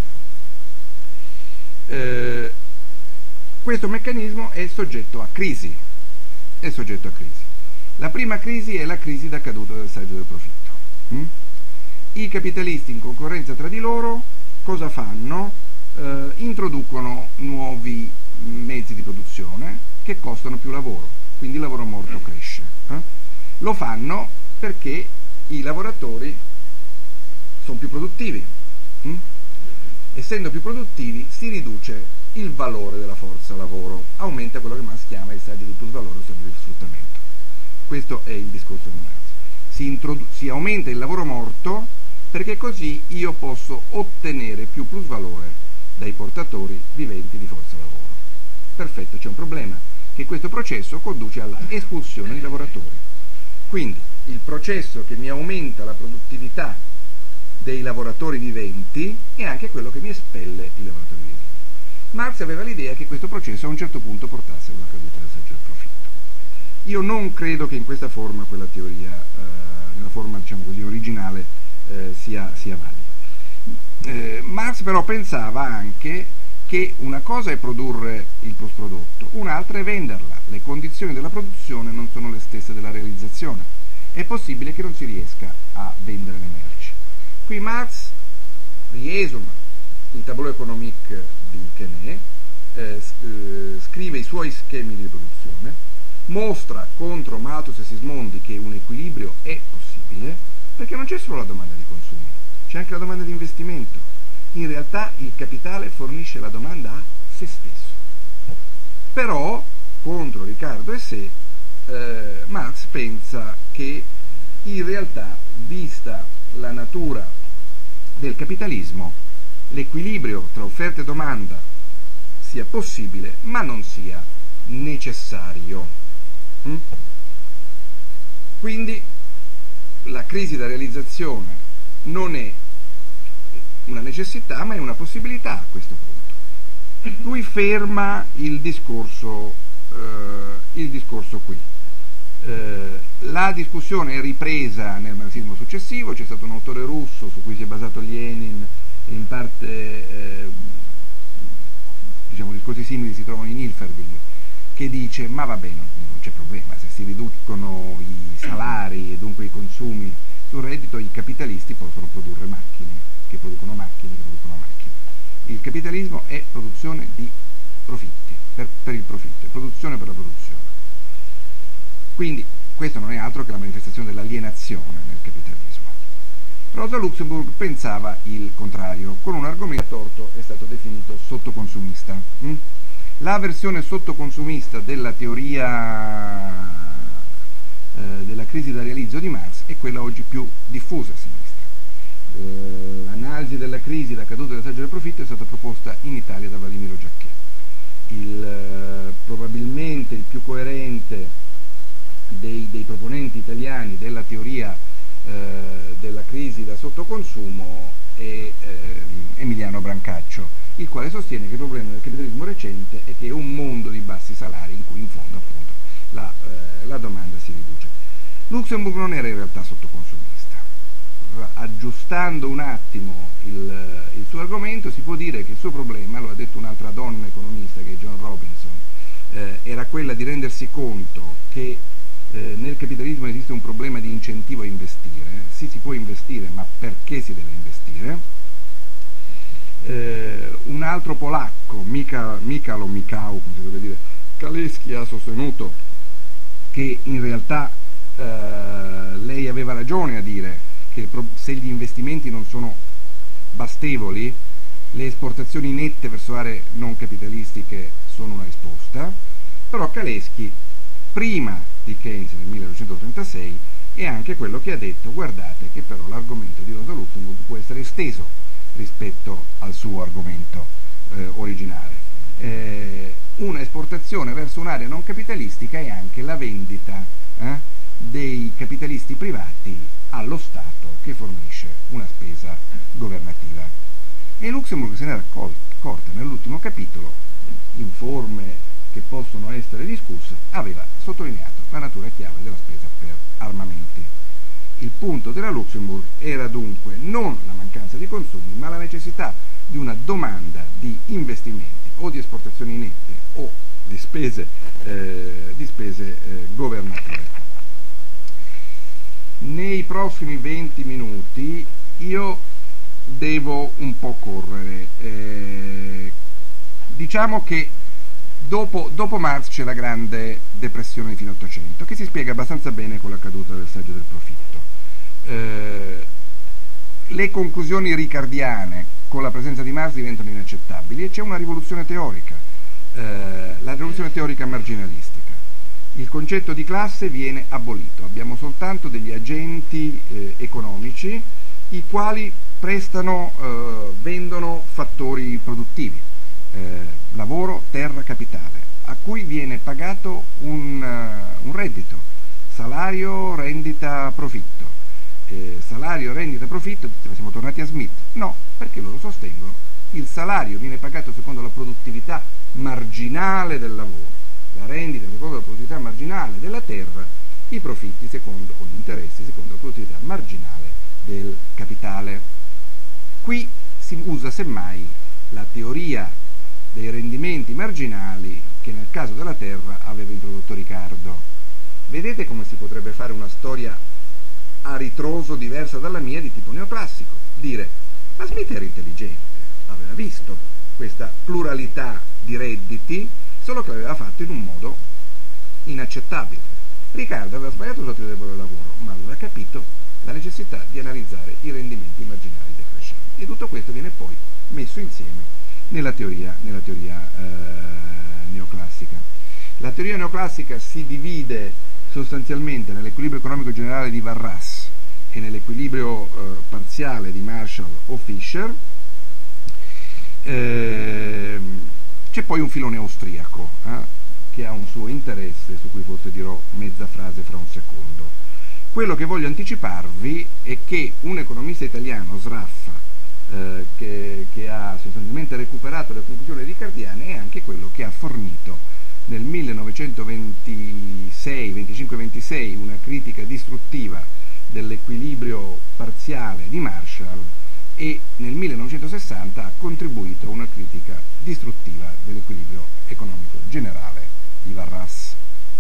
Eh, questo meccanismo è soggetto a crisi, è soggetto a crisi. La prima crisi è la crisi da caduta del saggio del profitto. Mm? I capitalisti in concorrenza tra di loro cosa fanno? Eh, introducono nuovi mezzi di produzione che costano più lavoro, quindi il lavoro morto cresce. Eh? Lo fanno perché i lavoratori sono più produttivi. Mm? Essendo più produttivi si riduce il valore della forza lavoro, aumenta quello che Marx chiama il saggio di plus valore o saggio di sfruttamento. Questo è il discorso di Marx. Si, introdu- si aumenta il lavoro morto perché così io posso ottenere più plus valore dai portatori viventi di forza lavoro. Perfetto, c'è un problema, che questo processo conduce alla espulsione di lavoratori. Quindi il processo che mi aumenta la produttività dei lavoratori viventi è anche quello che mi espelle i lavoratori viventi. Marx aveva l'idea che questo processo a un certo punto portasse a una caduta del saggio del profitto. Io non credo che in questa forma quella teoria, eh, nella forma diciamo così originale, eh, sia, sia valida. Eh, Marx però pensava anche che una cosa è produrre il plus prodotto, un'altra è venderla. Le condizioni della produzione non sono le stesse della realizzazione. È possibile che non si riesca a vendere le merci. Qui Marx riesuma il tableau économique di Quesnay, eh, scrive i suoi schemi di produzione, mostra contro Malthus e Sismondi che un equilibrio è possibile perché non c'è solo la domanda di consumo, c'è anche la domanda di investimento. In realtà il capitale fornisce la domanda a se stesso. Però, contro Riccardo e sé, eh, Marx pensa che in realtà, vista la natura del capitalismo, l'equilibrio tra offerta e domanda sia possibile, ma non sia necessario. Mm? Quindi la crisi da realizzazione non è una necessità, ma è una possibilità a questo punto. Lui ferma il discorso, eh, il discorso qui. Eh, la discussione è ripresa nel marxismo successivo, c'è stato un autore russo su cui si è basato Lenin, e in parte eh, diciamo discorsi simili si trovano in Hilferding, che dice ma va bene, non c'è problema, se si riducono i salari e dunque i consumi sul reddito, i capitalisti possono produrre macchine che producono macchine che producono macchine. Il capitalismo è produzione di profitti, per, per il profitto, è produzione per la produzione. Quindi questo non è altro che la manifestazione dell'alienazione nel capitalismo. Rosa Luxemburg pensava il contrario, con un argomento torto è stato definito sottoconsumista. Mm? La versione sottoconsumista della teoria eh, della crisi da realizzo di Marx è quella oggi più diffusa a sinistra. Eh, l'analisi della crisi, la caduta del saggio del profitto è stata proposta in Italia da Vladimiro Giacché. Il, eh, probabilmente il più coerente dei, dei proponenti italiani della teoria eh, della crisi da sottoconsumo è eh, Emiliano Brancaccio, il quale sostiene che il problema del capitalismo recente è che è un mondo di bassi salari in cui in fondo appunto la, eh, la domanda si riduce. Luxemburg non era in realtà sottoconsumista. aggiustando un attimo il, il suo argomento, si può dire che il suo problema, lo ha detto un'altra donna economista che è John Robinson, eh, era quella di rendersi conto che eh, nel capitalismo esiste un problema di incentivo a investire. Sì, si può investire, ma perché si deve investire? Eh, un altro polacco, Mika, Mikalo Mikał, come si dovrebbe dire, Kalecki, ha sostenuto che in realtà eh, lei aveva ragione a dire che se gli investimenti non sono bastevoli, le esportazioni nette verso aree non capitalistiche sono una risposta. Però Kalecki, prima di Keynes nel millenovecentotrentasei, è anche quello che ha detto: guardate che però l'argomento di Rosa Luxemburg può essere esteso rispetto al suo argomento eh, originale. Eh, una esportazione verso un'area non capitalistica è anche la vendita eh, dei capitalisti privati allo Stato, che fornisce una spesa governativa. E Luxemburg se n'era accorta nell'ultimo capitolo, in forme che possono essere discusse, aveva sottolineato la natura chiave della spesa per armamenti. Il punto della Luxemburg era dunque non la mancanza di consumi, ma la necessità di una domanda di investimenti o di esportazioni nette o di spese, eh, di spese eh, governative. Nei prossimi venti minuti io devo un po' correre. Eh, diciamo che dopo, dopo Marx c'è la grande depressione di fine Ottocento, che si spiega abbastanza bene con la caduta del saggio del profitto. Eh, le conclusioni ricardiane con la presenza di Marx diventano inaccettabili e c'è una rivoluzione teorica, eh, la rivoluzione teorica marginalistica. Il concetto di classe viene abolito, abbiamo soltanto degli agenti eh, economici i quali prestano, eh, vendono fattori produttivi, eh, lavoro, terra, capitale, a cui viene pagato un, uh, un reddito, salario, rendita, profitto. Eh, salario, rendita, profitto, siamo tornati a Smith? No, perché loro sostengono il salario viene pagato secondo la produttività marginale del lavoro, la rendita secondo la produttività marginale della terra, i profitti secondo, o gli interessi secondo la produttività marginale del capitale. Qui si usa semmai la teoria dei rendimenti marginali che nel caso della terra aveva introdotto Ricardo. Vedete come si potrebbe fare una storia a ritroso diversa dalla mia, di tipo neoclassico? Dire: ma Smith era intelligente, aveva visto questa pluralità di redditi, solo che l'aveva fatto in un modo inaccettabile. Ricardo aveva sbagliato sulla teoria del lavoro, ma aveva capito la necessità di analizzare i rendimenti marginali decrescenti. E tutto questo viene poi messo insieme nella teoria, nella teoria eh, neoclassica. La teoria neoclassica si divide sostanzialmente nell'equilibrio economico generale di Varras e nell'equilibrio eh, parziale di Marshall o Fisher. Eh, c'è poi un filone austriaco eh, che ha un suo interesse, su cui forse dirò mezza frase fra un secondo. Quello che voglio anticiparvi è che un economista italiano, Sraffa, eh, che, che ha sostanzialmente recuperato le conclusioni ricardiane, è anche quello che ha fornito nel millenovecentoventisei, venticinque ventisei una critica distruttiva dell'equilibrio parziale di Marshall, e nel millenovecentosessanta ha contribuito a una critica distruttiva dell'equilibrio economico generale di Varras.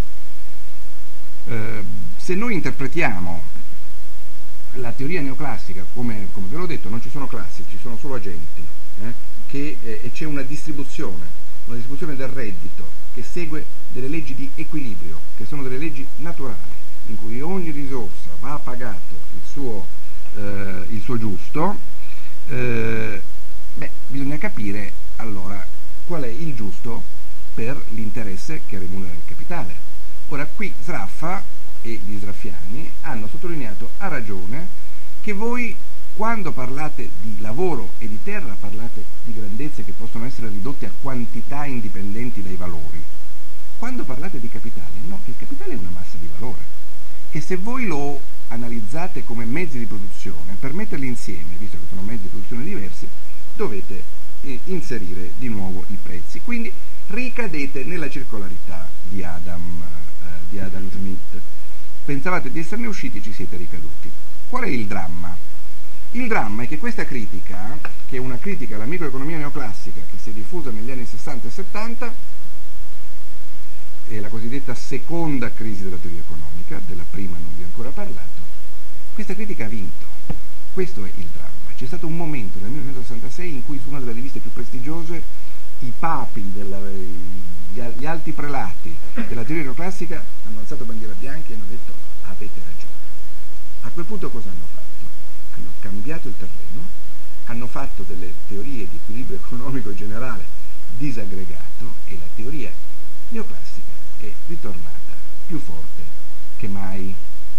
Eh, se noi interpretiamo la teoria neoclassica, come, come ve l'ho detto, non ci sono classi, ci sono solo agenti, eh, che, eh, e c'è una distribuzione, una distribuzione del reddito che segue delle leggi di equilibrio, che sono delle leggi naturali, in cui ogni risorsa va pagato il suo, eh, il suo giusto. Eh, beh, bisogna capire allora qual è il giusto per l'interesse che remunera il capitale. Ora, qui Sraffa e gli sraffiani hanno sottolineato a ragione che voi, quando parlate di lavoro e di terra, parlate di grandezze che possono essere ridotte a quantità indipendenti dai valori. Quando parlate di capitale, no, il capitale è una massa di valore, e se voi lo analizzate come mezzi di produzione, per metterli insieme, visto che sono mezzi di produzione diversi, dovete eh, inserire di nuovo i prezzi. Quindi ricadete nella circolarità di Adam, eh, di Adam Smith. Pensavate di esserne usciti, ci siete ricaduti. Qual è il dramma? Il dramma è che questa critica, che è una critica alla microeconomia neoclassica che si è diffusa negli anni sessanta e settanta, è la cosiddetta seconda crisi della teoria economica, della prima non vi ho ancora parlato, questa critica ha vinto. Questo è il dramma. C'è stato un momento nel millenovecentosessantasei in cui su una delle riviste più prestigiose i papi, della, gli alti prelati della teoria neoclassica hanno alzato bandiera bianca e hanno detto avete ragione. A quel punto cosa hanno fatto? Hanno cambiato il terreno, hanno fatto delle teorie di equilibrio economico generale disaggregato e la teoria neoclassica è ritornata più forte che mai.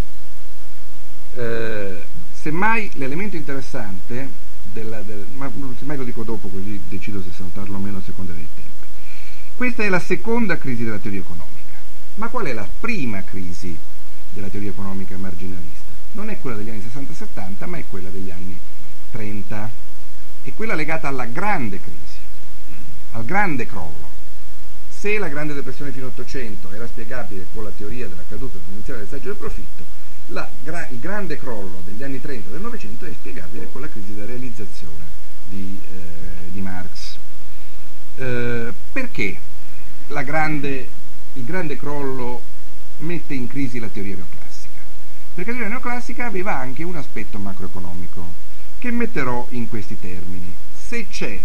Eh, semmai l'elemento interessante della, del, ma semmai lo dico dopo così decido se saltarlo o meno a seconda dei tempi. Questa è la seconda crisi della teoria economica. Ma qual è la prima crisi della teoria economica marginalista? Non è quella degli anni sessanta settanta, ma è quella degli anni trenta. È quella legata alla grande crisi, al grande crollo. Se la grande depressione fino all'Ottocento era spiegabile con la teoria della caduta tendenziale del saggio del profitto, la, gra, il grande crollo degli anni trenta del Novecento è spiegabile con la crisi della realizzazione di, eh, di Marx. Eh, perché la grande, il grande crollo mette in crisi la teoria neoclassica? Perché la teoria neoclassica aveva anche un aspetto macroeconomico che metterò in questi termini. Se c'è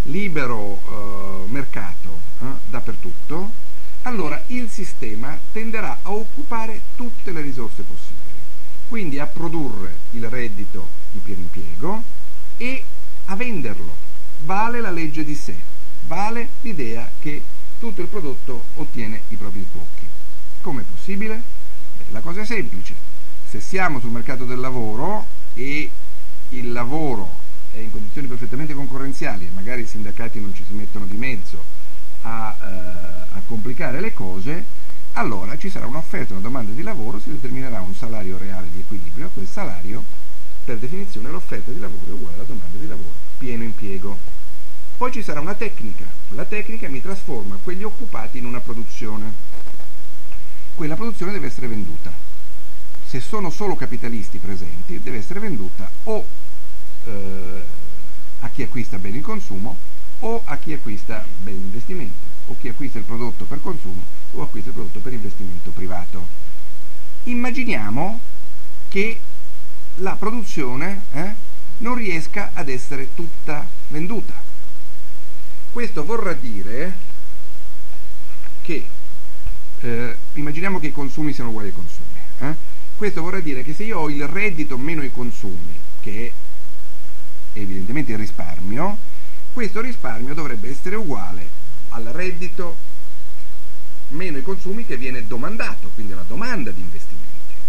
libero eh, mercato eh, dappertutto, allora il sistema tenderà a occupare tutte le risorse possibili, quindi a produrre il reddito di pieno impiego e a venderlo. Vale la legge di sé, vale l'idea che tutto il prodotto ottiene i propri sbocchi. Com'è possibile? Beh, la cosa è semplice. Se siamo sul mercato del lavoro e il lavoro è in condizioni perfettamente concorrenziali e magari i sindacati non ci si mettono di mezzo a, eh, a complicare le cose, allora ci sarà un'offerta e una domanda di lavoro, si determinerà un salario reale di equilibrio. Quel salario, per definizione, l'offerta di lavoro è uguale alla domanda di lavoro, pieno impiego. Poi ci sarà una tecnica, la tecnica mi trasforma quegli occupati in una produzione. Quella produzione deve essere venduta. Se sono solo capitalisti presenti, deve essere venduta o eh, a chi acquista beni di consumo o a chi acquista beni di investimento, o chi acquista il prodotto per consumo o acquista il prodotto per investimento privato. Immaginiamo che la produzione eh, non riesca ad essere tutta venduta. Questo vorrà dire che eh, immaginiamo che i consumi siano uguali ai consumi. Eh? Questo vorrà dire che se io ho il reddito meno i consumi, che è evidentemente il risparmio, questo risparmio dovrebbe essere uguale al reddito meno i consumi che viene domandato, quindi alla domanda di investimenti.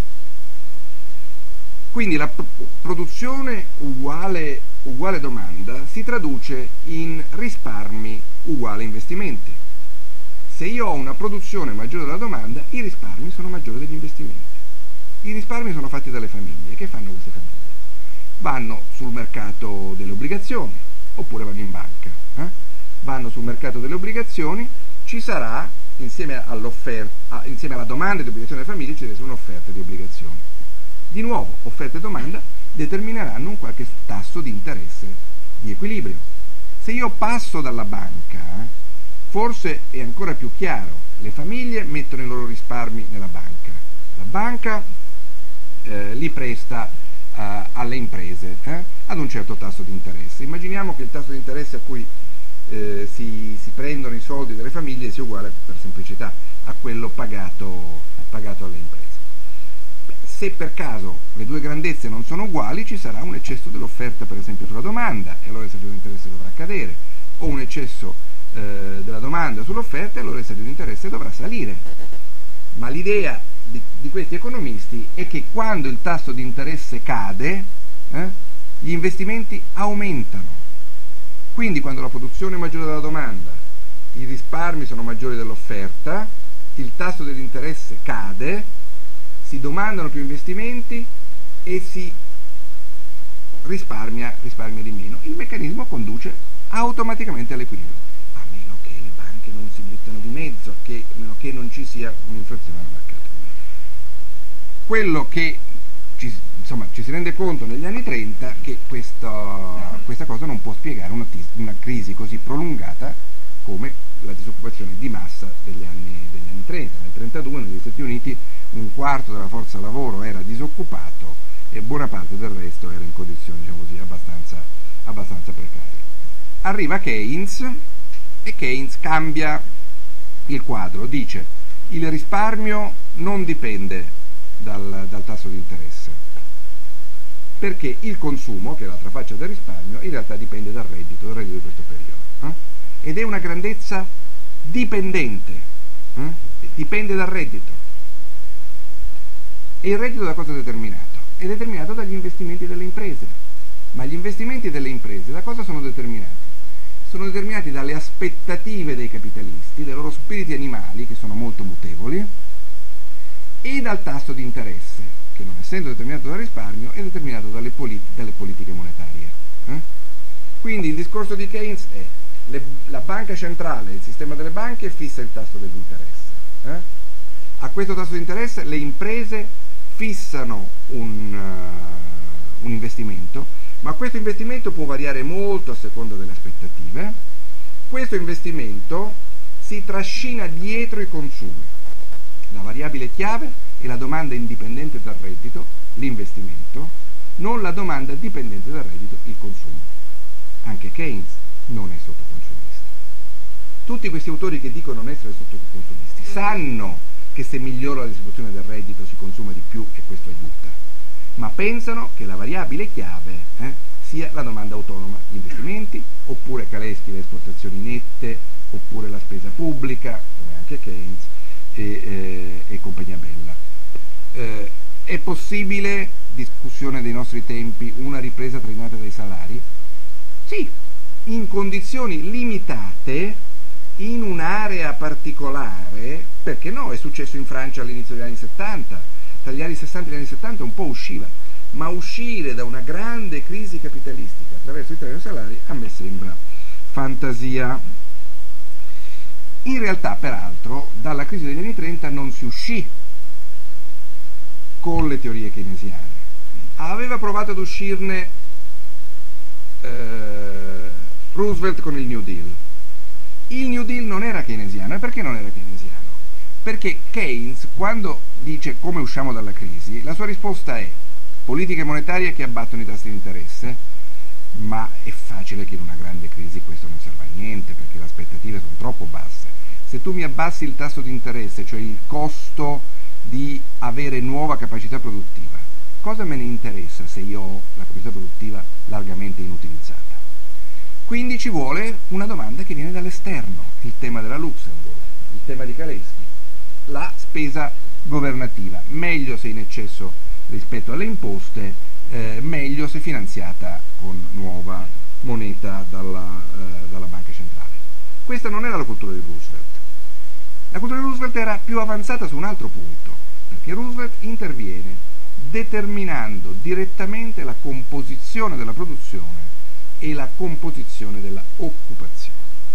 Quindi la p- produzione uguale, uguale domanda si traduce in risparmi uguale investimenti. Se io ho una produzione maggiore della domanda, i risparmi sono maggiori degli investimenti. I risparmi sono fatti dalle famiglie. Che fanno queste famiglie? Vanno sul mercato delle obbligazioni, oppure vanno in banca. Eh? Vanno sul mercato delle obbligazioni, ci sarà, insieme, all'offerta, insieme alla domanda di obbligazioni delle famiglie, ci deve essere un'offerta di obbligazioni. Di nuovo, offerta e domanda determineranno un qualche tasso di interesse di equilibrio. Se io passo dalla banca, forse è ancora più chiaro, le famiglie mettono i loro risparmi nella banca, la banca eh, li presta eh, alle imprese eh, ad un certo tasso di interesse. Immaginiamo che il tasso di interesse a cui eh, si, si prendono i soldi delle famiglie sia uguale, per semplicità, a quello pagato, pagato alle imprese. Se per caso le due grandezze non sono uguali, ci sarà un eccesso dell'offerta, per esempio, sulla domanda, e allora il saldo di interesse dovrà cadere, o un eccesso eh, della domanda sull'offerta, e allora il saldo di interesse dovrà salire. Ma l'idea di, di questi economisti è che quando il tasso di interesse cade, eh, gli investimenti aumentano. Quindi quando la produzione è maggiore della domanda, i risparmi sono maggiori dell'offerta, il tasso dell'interesse cade, si domandano più investimenti e si risparmia, risparmia di meno. Il meccanismo conduce automaticamente all'equilibrio, a meno che le banche non si mettano di mezzo, che, a meno che non ci sia un'inflazione al mercato. Quello che ci, insomma, ci si rende conto negli anni trenta che questa, questa cosa non può spiegare una, una crisi così prolungata come la disoccupazione di massa degli anni, degli anni trenta. Nel trentadue negli Stati Uniti un quarto della forza lavoro era disoccupato e buona parte del resto era in condizioni, diciamo così, abbastanza, abbastanza precarie. Arriva Keynes e Keynes cambia il quadro, dice: il risparmio non dipende dal, dal tasso di interesse, perché il consumo, che è l'altra faccia del risparmio, in realtà dipende dal reddito, dal reddito di questo periodo, eh? ed è una grandezza dipendente, eh? dipende dal reddito. E il reddito da cosa è determinato? È determinato dagli investimenti delle imprese. Ma gli investimenti delle imprese da cosa sono determinati? Sono determinati dalle aspettative dei capitalisti, dai loro spiriti animali, che sono molto mutevoli, e dal tasso di interesse, che non essendo determinato dal risparmio, è determinato dalle, polit- dalle politiche monetarie. Eh? Quindi il discorso di Keynes è: le, la banca centrale, il sistema delle banche, fissa il tasso dell'interesse. Eh? A questo tasso di interesse le imprese fissano un, uh, un investimento, ma questo investimento può variare molto a seconda delle aspettative. Questo investimento si trascina dietro i consumi. La variabile chiave è la domanda indipendente dal reddito, l'investimento, non la domanda dipendente dal reddito, il consumo. Anche Keynes non è sottoconsumista. Tutti questi autori che dicono non essere sottoconsumisti sanno che se migliora la distribuzione del reddito si consuma di più e questo aiuta, ma pensano che la variabile chiave eh, sia la domanda autonoma, gli investimenti, oppure Kalecki, le esportazioni nette, oppure la spesa pubblica, come anche Keynes e, eh, e compagnia bella. Eh, è possibile, discussione dei nostri tempi, una ripresa trainata dai salari? Sì, in condizioni limitate, in un'area particolare. Perché no? È successo in Francia all'inizio degli anni settanta, tra gli anni sessanta e gli anni settanta un po' usciva, ma uscire da una grande crisi capitalistica attraverso i taglio dei salari a me sembra fantasia. In realtà, peraltro, dalla crisi degli anni trenta non si uscì con le teorie keynesiane. Aveva provato ad uscirne eh, Roosevelt con il New Deal. Il New Deal non era keynesiano. E perché non era keynesiano? Perché Keynes, quando dice come usciamo dalla crisi, la sua risposta è: politiche monetarie che abbattono i tassi di interesse, ma è facile che in una grande crisi questo non serva a niente, perché le aspettative sono troppo basse. Se tu mi abbassi il tasso di interesse, cioè il costo di avere nuova capacità produttiva, cosa me ne interessa se io ho la capacità produttiva largamente inutilizzata? Quindi ci vuole una domanda che viene dall'esterno, il tema della Luxemburg, il tema di Kalecki, la spesa governativa, meglio se in eccesso rispetto alle imposte, eh, meglio se finanziata con nuova moneta dalla, eh, dalla banca centrale. Questa non era la cultura di Roosevelt. La cultura di Roosevelt era più avanzata su un altro punto, perché Roosevelt interviene determinando direttamente la composizione della produzione e la composizione della occupazione,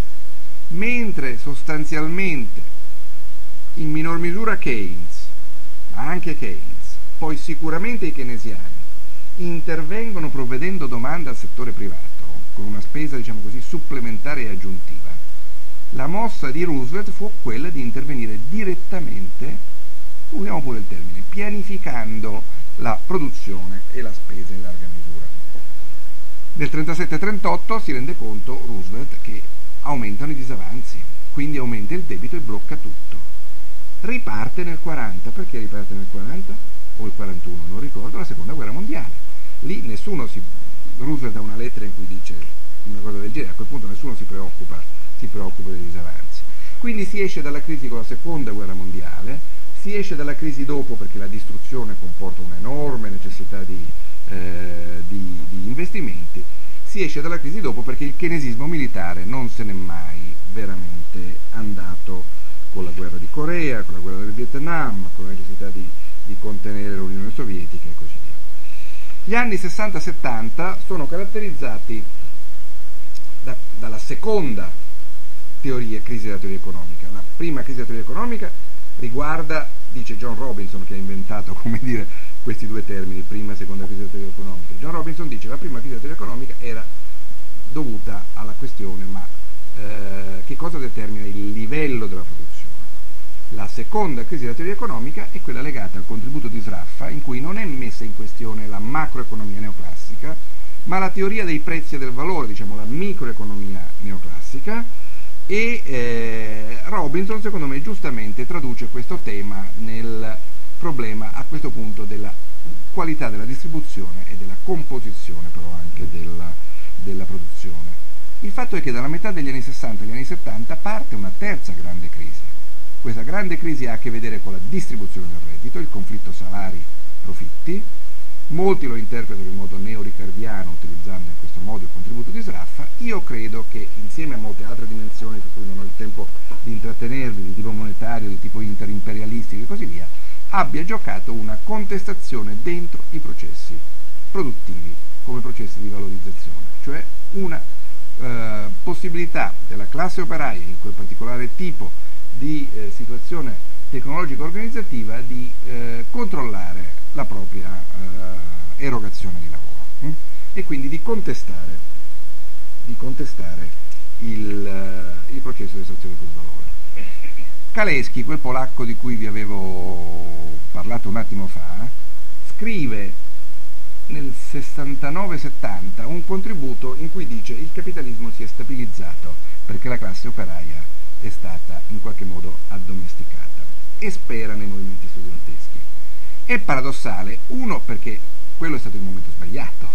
mentre sostanzialmente in minor misura Keynes, ma anche Keynes, poi sicuramente i keynesiani, intervengono provvedendo domanda al settore privato, con una spesa, diciamo così, supplementare e aggiuntiva. La mossa di Roosevelt fu quella di intervenire direttamente, usiamo pure il termine, pianificando la produzione e la spesa in larga misura. Nel trentasette trentotto si rende conto Roosevelt che aumentano i disavanzi, quindi aumenta il debito e blocca tutto. Riparte nel quaranta. Perché riparte nel quaranta? O il quarantuno, non ricordo, la seconda guerra mondiale. Lì nessuno si... Roosevelt ha una lettera in cui dice una cosa del genere, a quel punto nessuno si preoccupa, si preoccupa dei disavanzi. Quindi si esce dalla crisi con la seconda guerra mondiale, si esce dalla crisi dopo perché la distruzione comporta un'enorme necessità di, eh, di, di investimenti, si esce dalla crisi dopo perché il keynesismo militare non se n'è mai veramente andato, con la guerra di Corea, con la guerra del Vietnam, con la necessità di, di contenere l'Unione Sovietica e così via. Gli anni sessanta settanta sono caratterizzati da, dalla seconda teoria, crisi della teoria economica. La prima crisi della teoria economica riguarda, dice John Robinson, che ha inventato, come dire, questi due termini, prima e seconda crisi della teoria economica. John Robinson dice che la prima crisi della teoria economica era dovuta alla questione ma eh, che cosa determina il livello della produzione. La seconda crisi della teoria economica è quella legata al contributo di Sraffa, in cui non è messa in questione la macroeconomia neoclassica, ma la teoria dei prezzi e del valore, diciamo la microeconomia neoclassica, e eh, Robinson secondo me giustamente traduce questo tema nel problema a questo punto della qualità della distribuzione e della composizione però anche della, della produzione. Il fatto è che dalla metà degli anni sessanta agli anni settanta parte una terza grande crisi. Questa grande crisi ha a che vedere con la distribuzione del reddito, il conflitto salari-profitti. Molti lo interpretano in modo neoricardiano, utilizzando in questo modo il contributo di Sraffa. Io credo che insieme a molte altre dimensioni su cui non ho il tempo di intrattenervi, di tipo monetario, di tipo interimperialistico e così via, abbia giocato una contestazione dentro i processi produttivi come processi di valorizzazione, cioè una eh, possibilità della classe operaia in quel particolare tipo di eh, situazione tecnologica organizzativa di eh, controllare la propria eh, erogazione di lavoro hm? e quindi di contestare, di contestare il, eh, il processo di estrazione del valore. Kalecki, quel polacco di cui vi avevo parlato un attimo fa, scrive nel sessantanove settanta un contributo in cui dice il capitalismo si è stabilizzato perché la classe operaia è stata in qualche modo addomesticata e spera nei movimenti studenteschi. È paradossale, uno perché quello è stato il momento sbagliato,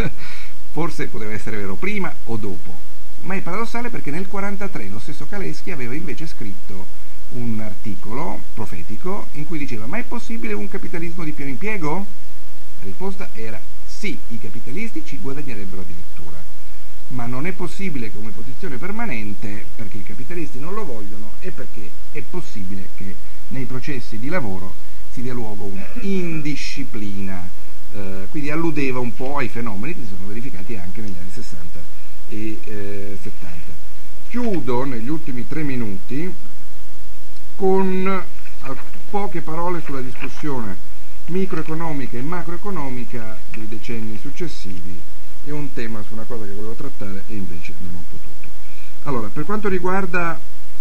forse poteva essere vero prima o dopo, ma è paradossale perché nel quarantatré lo stesso Kalecki aveva invece scritto un articolo profetico in cui diceva: ma è possibile un capitalismo di pieno impiego? La risposta era sì, i capitalisti ci guadagnerebbero addirittura, ma non è possibile come posizione permanente perché i capitalisti non lo vogliono e perché è possibile che nei processi di lavoro si dia luogo a una indisciplina, eh, quindi alludeva un po' ai fenomeni che si sono verificati anche negli anni sessanta e eh, settanta. Chiudo negli ultimi tre minuti con poche parole sulla discussione microeconomica e macroeconomica dei decenni successivi e un tema su una cosa che volevo trattare e invece non ho potuto. Allora, per quanto riguarda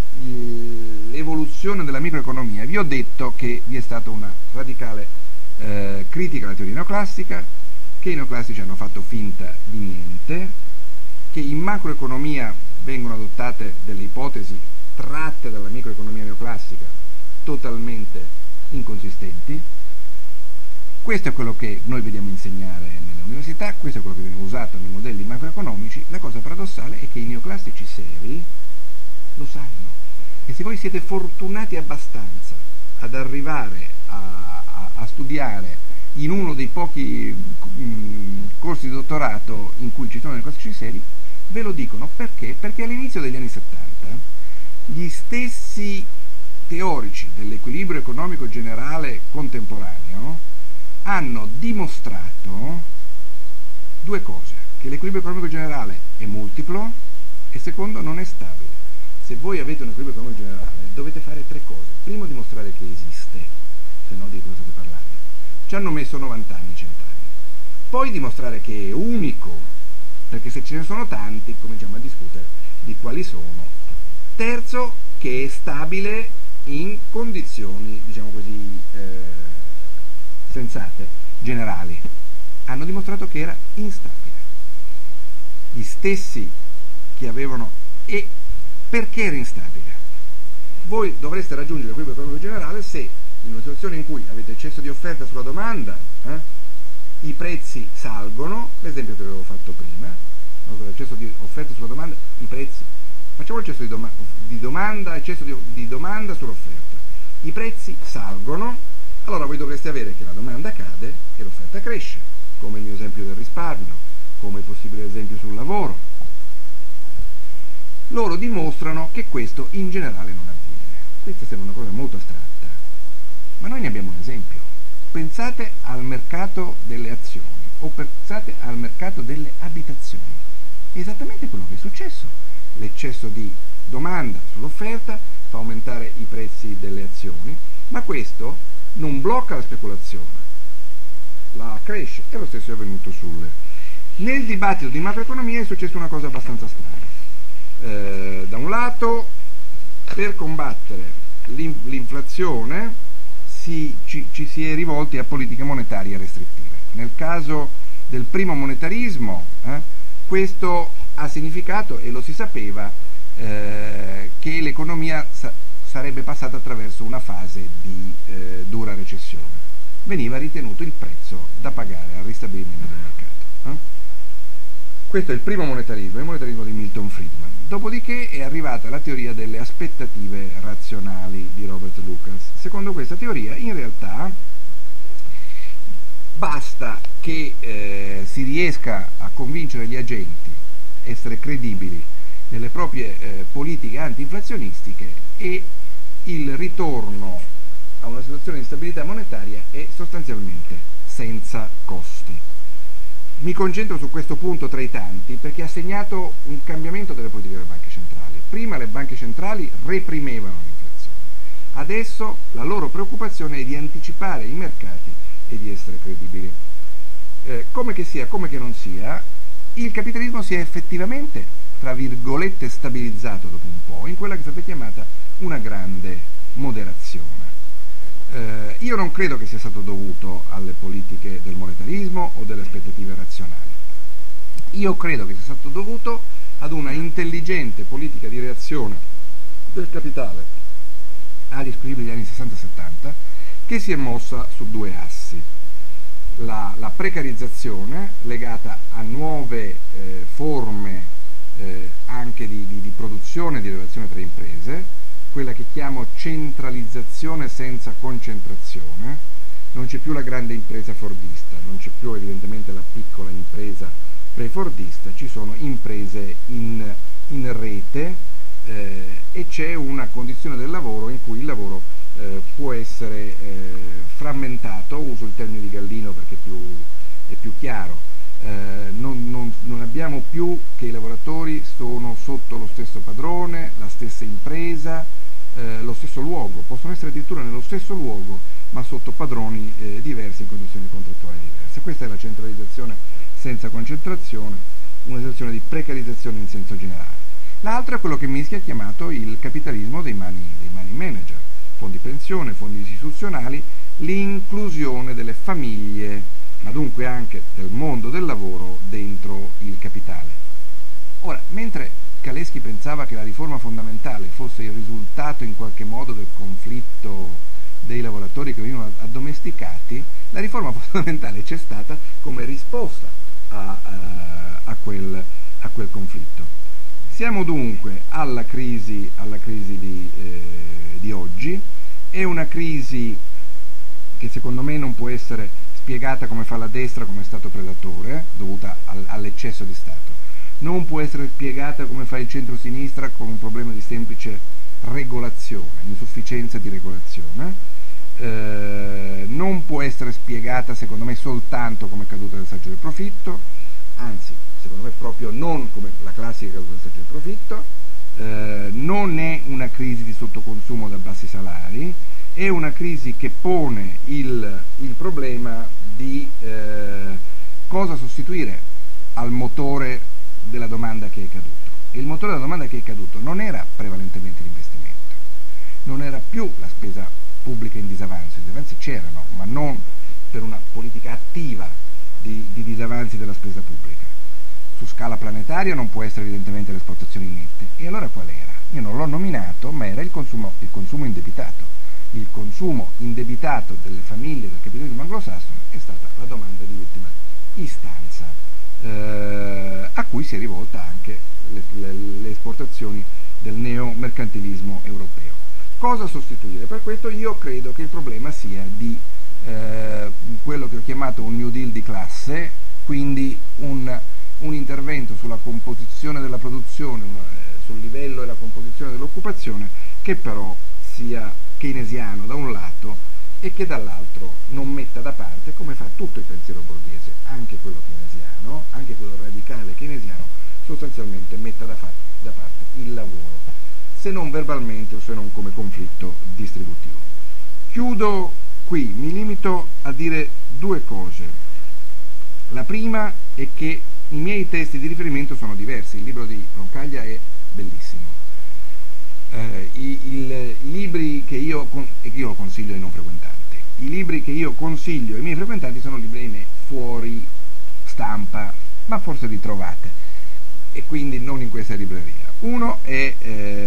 l'evoluzione della microeconomia, vi ho detto che vi è stata una radicale eh, critica alla teoria neoclassica, che i neoclassici hanno fatto finta di niente, che in macroeconomia vengono adottate delle ipotesi tratte dalla microeconomia neoclassica totalmente inconsistenti. Questo è quello che noi vediamo insegnare nelle università, questo è quello che viene usato nei modelli macroeconomici. La cosa paradossale è che i neoclassici seri lo sanno, e se voi siete fortunati abbastanza ad arrivare a, a, a studiare in uno dei pochi mh, corsi di dottorato in cui ci sono neoclassici seri, ve lo dicono. Perché? Perché all'inizio degli anni settanta gli stessi teorici dell'equilibrio economico generale contemporaneo hanno dimostrato due cose: che l'equilibrio economico generale è multiplo e secondo non è stabile. Se voi avete un equilibrio economico generale dovete fare tre cose: primo, dimostrare che esiste, se no di cosa state parlando? Ci hanno messo novanta anni, cento anni. Poi dimostrare che è unico, perché se ce ne sono tanti cominciamo a discutere di quali sono. Terzo, che è stabile in condizioni, diciamo così, eh, sensate, generali. Hanno dimostrato che era instabile. Gli stessi che avevano... E perché era instabile? Voi dovreste raggiungere l'equilibrio economico generale se, in una situazione in cui avete eccesso di offerta sulla domanda, eh, i prezzi salgono, l'esempio che avevo fatto prima, no, eccesso di offerta sulla domanda, i prezzi, facciamo eccesso di, doma di domanda, eccesso di, di domanda sull'offerta, i prezzi salgono, allora voi dovreste avere che la domanda cade e l'offerta cresce, come il mio esempio del risparmio, come il possibile esempio sul lavoro. Loro dimostrano che questo in generale non avviene. Questa sembra una cosa molto astratta, ma noi ne abbiamo un esempio. Pensate al mercato delle azioni o pensate al mercato delle abitazioni. È esattamente quello che è successo. L'eccesso di domanda sull'offerta fa aumentare i prezzi delle azioni, ma questo non blocca la speculazione, la cresce, e lo stesso è avvenuto sul... Nel dibattito di macroeconomia è successa una cosa abbastanza strana. Eh, da un lato, per combattere l'in- l'inflazione si, ci, ci si è rivolti a politiche monetarie restrittive. Nel caso del primo monetarismo, eh, questo ha significato, e lo si sapeva, eh, che l'economia sa- sarebbe passata attraverso una fase di eh, dura recessione. Veniva ritenuto il prezzo da pagare al ristabilimento del mercato. Eh? Questo è il primo monetarismo, il monetarismo di Milton Friedman. Dopodiché è arrivata la teoria delle aspettative razionali di Robert Lucas. Secondo questa teoria, in realtà, basta che eh, si riesca a convincere gli agenti, essere credibili nelle proprie eh, politiche anti-inflazionistiche, e il ritorno a una situazione di stabilità monetaria è sostanzialmente senza costi. Mi concentro su questo punto tra i tanti perché ha segnato un cambiamento delle politiche delle banche centrali. Prima le banche centrali reprimevano l'inflazione, adesso la loro preoccupazione è di anticipare i mercati e di essere credibili. Eh, come che sia, come che non sia, il capitalismo si è effettivamente, tra virgolette, stabilizzato dopo un po' in quella che è stata chiamata una grande moderazione. Eh, io non credo che sia stato dovuto alle politiche del monetarismo o delle aspettative razionali. Io credo che sia stato dovuto ad una intelligente politica di reazione del capitale agli squilibri degli anni sessanta settanta, che si è mossa su due assi. La, la precarizzazione legata a nuove eh, forme eh, anche di, di, di produzione e di relazione tra imprese, quella che chiamo centralizzazione senza concentrazione. Non c'è più la grande impresa fordista, non c'è più evidentemente la piccola impresa pre-fordista, ci sono imprese in, in rete eh, e c'è una condizione del lavoro in cui il lavoro eh, può essere eh, frammentato, uso il termine di Gallino perché è più, è più chiaro, eh, non, non, non abbiamo più che i lavoratori sono sotto lo stesso padrone, la stessa impresa, Eh, lo stesso luogo, possono essere addirittura nello stesso luogo ma sotto padroni eh, diversi in condizioni contrattuali diverse. Questa è la centralizzazione senza concentrazione, una situazione di precarizzazione in senso generale. L'altro è quello che Minsky ha chiamato il capitalismo dei money, dei money manager, fondi pensione, fondi istituzionali, l'inclusione delle famiglie, ma dunque anche del mondo del lavoro dentro il capitale. Ora, mentre Kalecki pensava che la riforma fondamentale fosse il risultato in qualche modo del conflitto dei lavoratori che venivano addomesticati, la riforma fondamentale c'è stata come risposta a, a, a, quel, a quel conflitto. Siamo dunque alla crisi, alla crisi di, eh, di oggi. È una crisi che secondo me non può essere spiegata come fa la destra come stato predatore, dovuta al, all'eccesso di Stato. Non può essere spiegata come fa il centro-sinistra con un problema di semplice regolazione, insufficienza di regolazione, eh, non può essere spiegata secondo me soltanto come caduta del saggio del profitto, anzi secondo me proprio non come la classica caduta del saggio del profitto, eh, non è una crisi di sottoconsumo da bassi salari, è una crisi che pone il, il problema di eh, cosa sostituire al motore della domanda che è caduto. E il motore della domanda che è caduto non era prevalentemente l'investimento, non era più la spesa pubblica in disavanzo, i disavanzi c'erano, ma non per una politica attiva di, di disavanzi della spesa pubblica. Su scala planetaria non può essere evidentemente le esportazioni nette. E allora qual era? Io non l'ho nominato, ma era il consumo, il consumo indebitato. Il consumo indebitato delle famiglie del capitalismo anglosassone è stata la domanda di ultima istanza, eh, a cui si è rivolta anche le, le, le esportazioni del neomercantilismo europeo. Cosa sostituire? Per questo io credo che il problema sia di eh, quello che ho chiamato un New Deal di classe, quindi un, un intervento sulla composizione della produzione, una, eh, sul livello e la composizione dell'occupazione, che però sia keynesiano da un lato e che dall'altro non metta da parte, come fa tutto il pensiero borghese, anche quello keynesiano, anche quello radicale keynesiano, sostanzialmente metta da, fa- da parte il lavoro, se non verbalmente o se non come conflitto distributivo. Chiudo qui, mi limito a dire due cose. La prima è che i miei testi di riferimento sono diversi. Il libro di Roncaglia è bellissimo. Eh, i, il, I libri che io, e che io lo consiglio ai non frequentanti, i libri che io consiglio ai miei frequentanti sono libri ahimè fuori stampa, ma forse li trovate, e quindi non in questa libreria. Uno è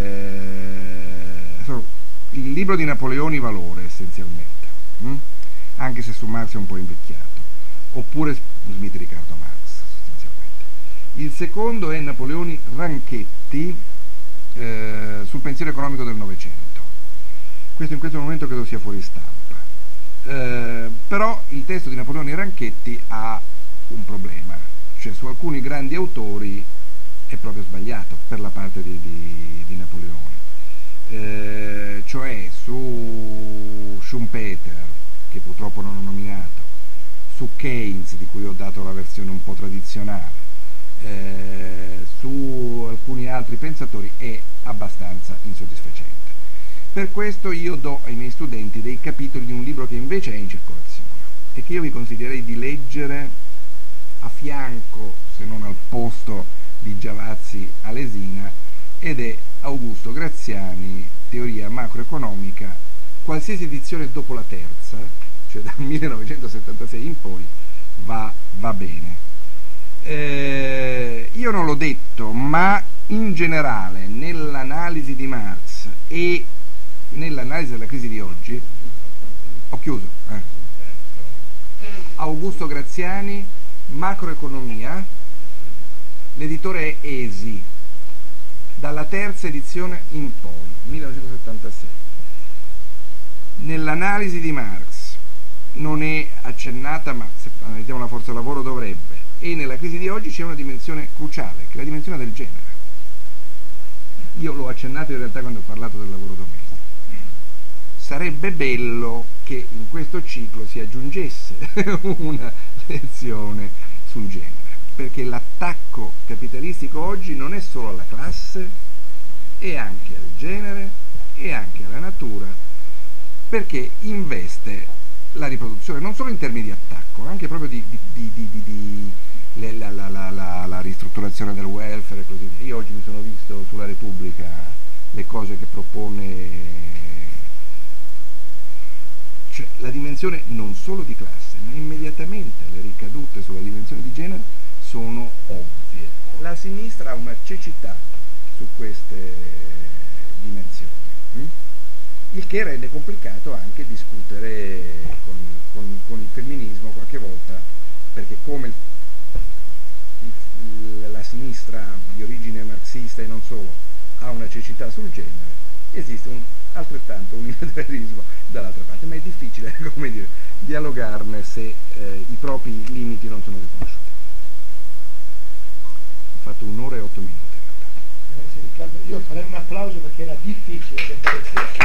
eh, il libro di Napoleone Valore, essenzialmente, hm? anche se su Marx è un po' invecchiato, oppure Smith Riccardo Marx, essenzialmente. Il secondo è Napoleone Ranchetti, eh, sul pensiero economico del Novecento. Questo in questo momento credo sia fuori stampa. Eh, però il testo di Napoleone Ranchetti ha un problema, cioè su alcuni grandi autori è proprio sbagliato per la parte di, di, di Napoleone, eh, cioè su Schumpeter, che purtroppo non ho nominato, su Keynes, di cui ho dato la versione un po' tradizionale, eh, su alcuni altri pensatori è abbastanza insoddisfacente. Per questo io do ai miei studenti dei capitoli di un libro che invece è in circolazione e che io vi consiglierei di leggere a fianco, se non al posto, di Giavazzi a Lesina, ed è Augusto Graziani, Teoria macroeconomica, qualsiasi edizione dopo la terza, cioè dal millenovecentosettantasei in poi, va, va bene. Eh, io non l'ho detto, ma in generale nell'analisi di Marx e nell'analisi della crisi di oggi, ho chiuso, eh. Augusto Graziani, macroeconomia, l'editore è Esi, dalla terza edizione in poi, millenovecentosettantasei. Nell'analisi di Marx non è accennata, ma se analizziamo la forza lavoro dovrebbe, e nella crisi di oggi c'è una dimensione cruciale, che è la dimensione del genere. Io l'ho accennato in realtà quando ho parlato del lavoro domestico. Sarebbe bello che in questo ciclo si aggiungesse una lezione sul genere, perché l'attacco capitalistico oggi non è solo alla classe, è anche al genere, e anche alla natura, perché investe la riproduzione non solo in termini di attacco, anche proprio di, di, di, di, di, di le, la, la, la, la, la ristrutturazione del welfare e così via. Io oggi mi sono visto sulla Repubblica le cose che propone, cioè la dimensione non solo di classe, ma immediatamente le ricadute sulla dimensione di genere sono ovvie. La sinistra ha una cecità su queste dimensioni, hm? il che rende complicato anche discutere con, con, con il femminismo qualche volta, perché come il, il, la sinistra di origine marxista e non solo ha una cecità sul genere, esiste un, altrettanto un unilateralismo dall'altra parte, ma è difficile, come dire, dialogarne se eh, i propri limiti non sono riconosciuti. Ho fatto un'ora e otto minuti. Grazie Riccardo, io farei un applauso perché era difficile.